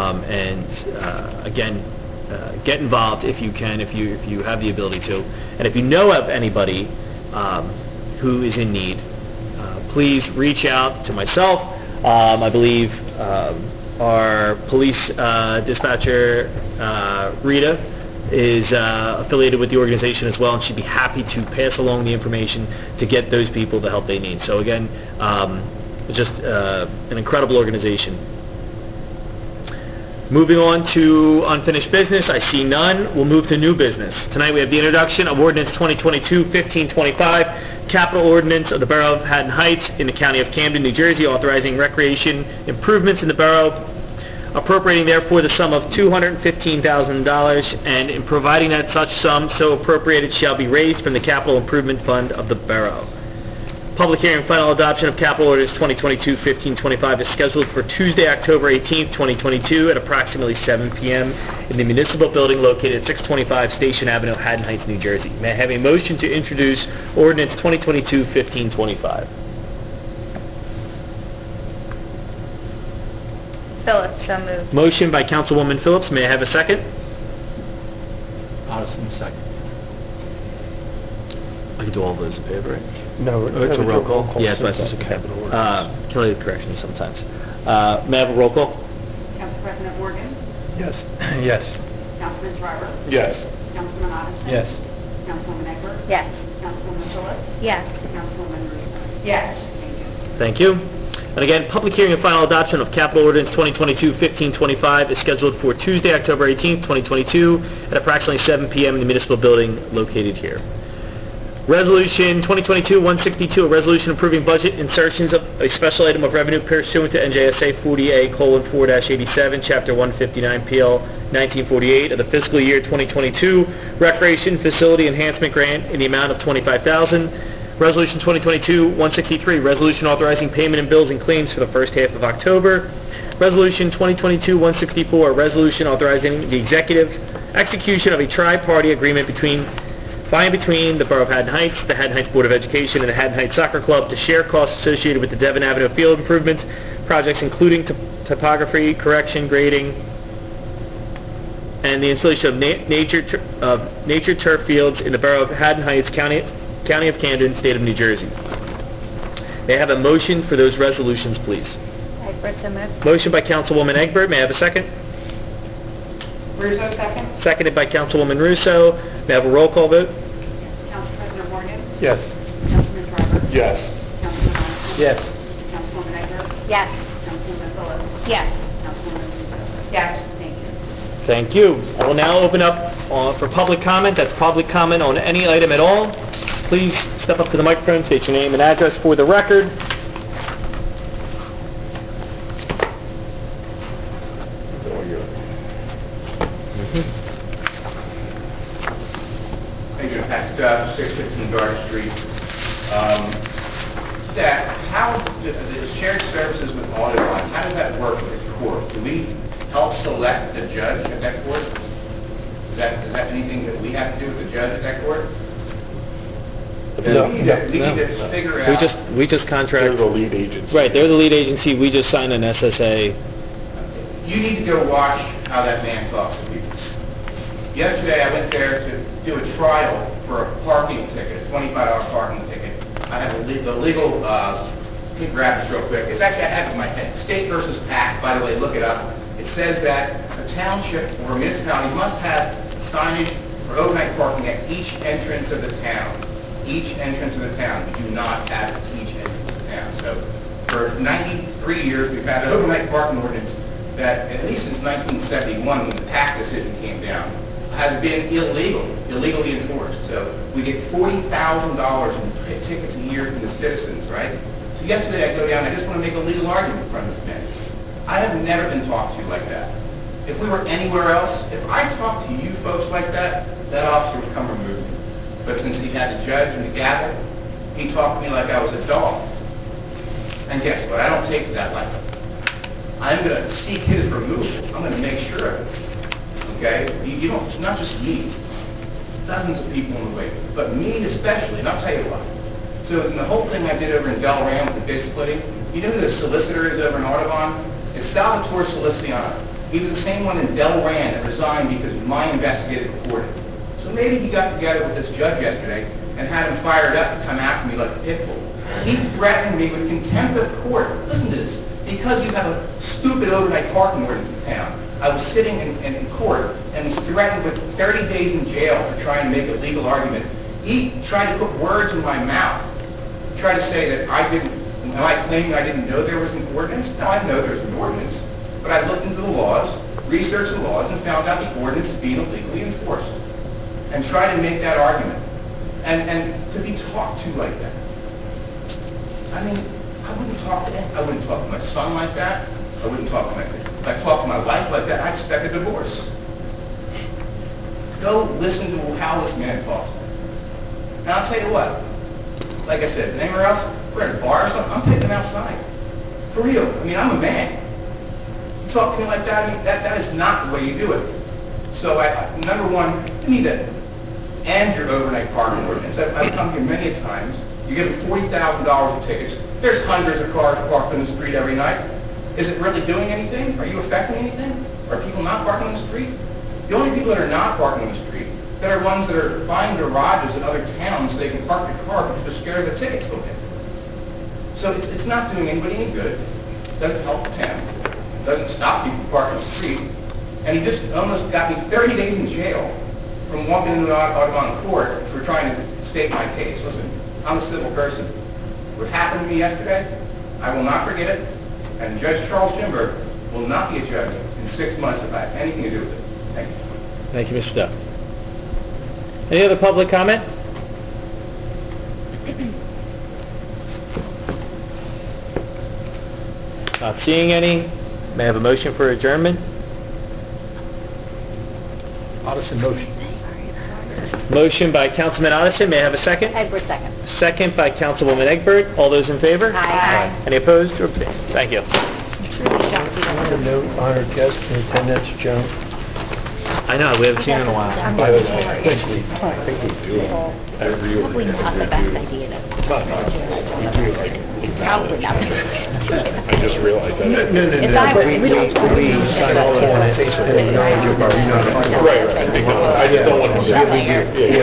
Again, get involved if you can, if you have the ability to. And if you know of anybody who is in need, please reach out to myself. I believe our police dispatcher, Rita, is affiliated with the organization as well, and she'd be happy to pass along the information to get those people the help they need. So again, just an incredible organization. Moving on to unfinished business, I see none. We'll move to new business. Tonight we have the introduction of Ordinance 2022-1525, Capital Ordinance of the Borough of Haddon Heights in the County of Camden, New Jersey, authorizing recreation improvements in the borough, appropriating therefore the sum of $215,000, and in providing that such sum so appropriated shall be raised from the Capital Improvement Fund of the borough. Public hearing and final adoption of Capital Ordinance 2022-1525 is scheduled for Tuesday, October 18, 2022 at approximately 7 p.m. in the municipal building located at 625 Station Avenue, Haddon Heights, New Jersey. May I have a motion to introduce Ordinance 2022-1525? Phillips, so moved. Motion by Councilwoman Phillips. May I have a second? Addison, second. I can do all those in favor, right? No, It's a roll call. Yeah, since it's it's a capital order. Kelly corrects me sometimes. May I have a roll call? Council President Morgan, Yes. Yes. Councilman Schreiber, Yes. Councilman Addison. Yes. Councilwoman Egbert, Yes. Councilwoman Phillips, Yes. Councilwoman Russo. Yes. Thank Thank you. you. And again, public hearing and final adoption of Capital Ordinance 2022-1525 is scheduled for Tuesday, October 18, 2022 at approximately 7 p.m. in the municipal building located here. Resolution 2022-162, a resolution approving budget insertions of a special item of revenue pursuant to NJSA 40A:4-87, Chapter 159, PL 1948 of the fiscal year 2022 Recreation Facility Enhancement Grant in the amount of $25,000. Resolution 2022-163, resolution authorizing payment and bills and claims for the first half of October. Resolution 2022-164, resolution authorizing the executive execution of a tri-party agreement by and between the Borough of Haddon Heights, the Haddon Heights Board of Education, and the Haddon Heights Soccer Club to share costs associated with the Devon Avenue field improvements projects, including topography, correction, grading, and the installation of nature turf fields in the Borough of Haddon Heights, County of Camden, State of New Jersey. May I have a motion for those resolutions, please? Egbert, so moved. Motion by Councilwoman Egbert. May I have a second? Russo, second? Seconded by Councilwoman Russo. May I have a roll call vote? Council President Morgan, Yes. Councilman Schreiber, Yes. Councilman Addison. Yes. Councilwoman Egbert, Yes. Councilwoman Phillips, Yes. Councilwoman Russo. Yes. Thank you. Thank you. I will now open up for public comment. That's public comment on any item at all. Please step up to the microphone, state your name and address for the record. Thank you. Pat, 615 Garden Street. How the shared services with Audubon, how does that work with the court? Do we help select the judge at that court? Is that anything that we have to do with the judge at that court? No. We need to figure out. We just contract. They're the lead agency. Right, they're the lead agency. We just sign an SSA. You need to go watch how that man talks to people. Yesterday, I went there to do a trial for a parking ticket, a $25 parking ticket. I have the legal, can grab this real quick. It's actually, I have it in my head. State versus PAC, by the way, look it up. It says that a township or a municipality must have signage for overnight parking at each entrance of the town. Each entrance of the town. We do not have each entrance of the town. So for 93 years, we've had an overnight parking ordinance that, at least since 1971, when the PAC decision came down, has been illegally enforced. So we get $40,000 in tickets a year from the citizens, right? So yesterday I go down, I just want to make a legal argument from this man. I have never been talked to like that. If we were anywhere else, if I talked to you folks like that, that officer would come remove me. But since he had the judge and the gavel, he talked to me like I was a dog. And guess what? I don't take to that lightly. I'm going to seek his removal. I'm going to make sure of it. Okay? You don't, it's not just me. Dozens of people in the way. But me especially, and I'll tell you why. So in the whole thing I did over in Delran with the bid splitting, you know who the solicitor is over in Audubon? It's Salvatore Soliciano. He was the same one in Delran that resigned because my investigative reported. So maybe he got together with this judge yesterday and had him fired up to come after me like a pit bull. He threatened me with contempt of court. Listen to this. Because you have a stupid overnight parking ordinance in town, I was sitting in court and was threatened with 30 days in jail for trying to make a legal argument. He tried to put words in my mouth. He tried to say that am I claiming I didn't know there was an ordinance? No, I know there's an ordinance. But I looked into the laws. researched the laws and found out the ordinance is being illegally enforced, and try to make that argument. And to be talked to like that. I mean, I wouldn't talk to him. I wouldn't talk to my son like that. I wouldn't talk to my kid. If I talked to my wife like that, I'd expect a divorce. Go listen to how this man talks. And I'll tell you what, like I said, anywhere else, we're in a bar or something, I'm taking him outside. For real. I mean, I'm a man. You talk to me like that, I mean, that is not the way you do it. So, number one, you need to end your overnight parking ordinance. I've come here many times. You give them $40,000 in tickets. There's hundreds of cars parked on the street every night. Is it really doing anything? Are you affecting anything? Are people not parking on the street? The only people that are not parking on the street, that are ones that are buying garages in other towns so they can park their car because they're scared of the tickets they'll get. So it's not doing anybody any good. It doesn't help the town. It doesn't stop people from parking on the street. And he just almost got me 30 days in jail from walking into the Audubon court for trying to state my case. Listen, I'm a civil person. What happened to me yesterday, I will not forget it. And Judge Charles Schimberg will not be a judge in 6 months if I have anything to do with it. Thank you. Thank you, Mr. Duff. Any other public comment? Not seeing any. May I have a motion for adjournment? Addison, motion. Motion by Councilman Addison. May I have a second? Egbert, second. Second by Councilwoman Egbert. All those in favor? Aye. Any opposed or abstained? Thank you. The note, honored guest in attendance, Joan. I know, we haven't seen her in a while. I think we do it every year. Probably not the best idea to... Probably not. I just realized that. If I were, we don't... We sign all of it on Facebook and acknowledge it. Right, I just don't want to...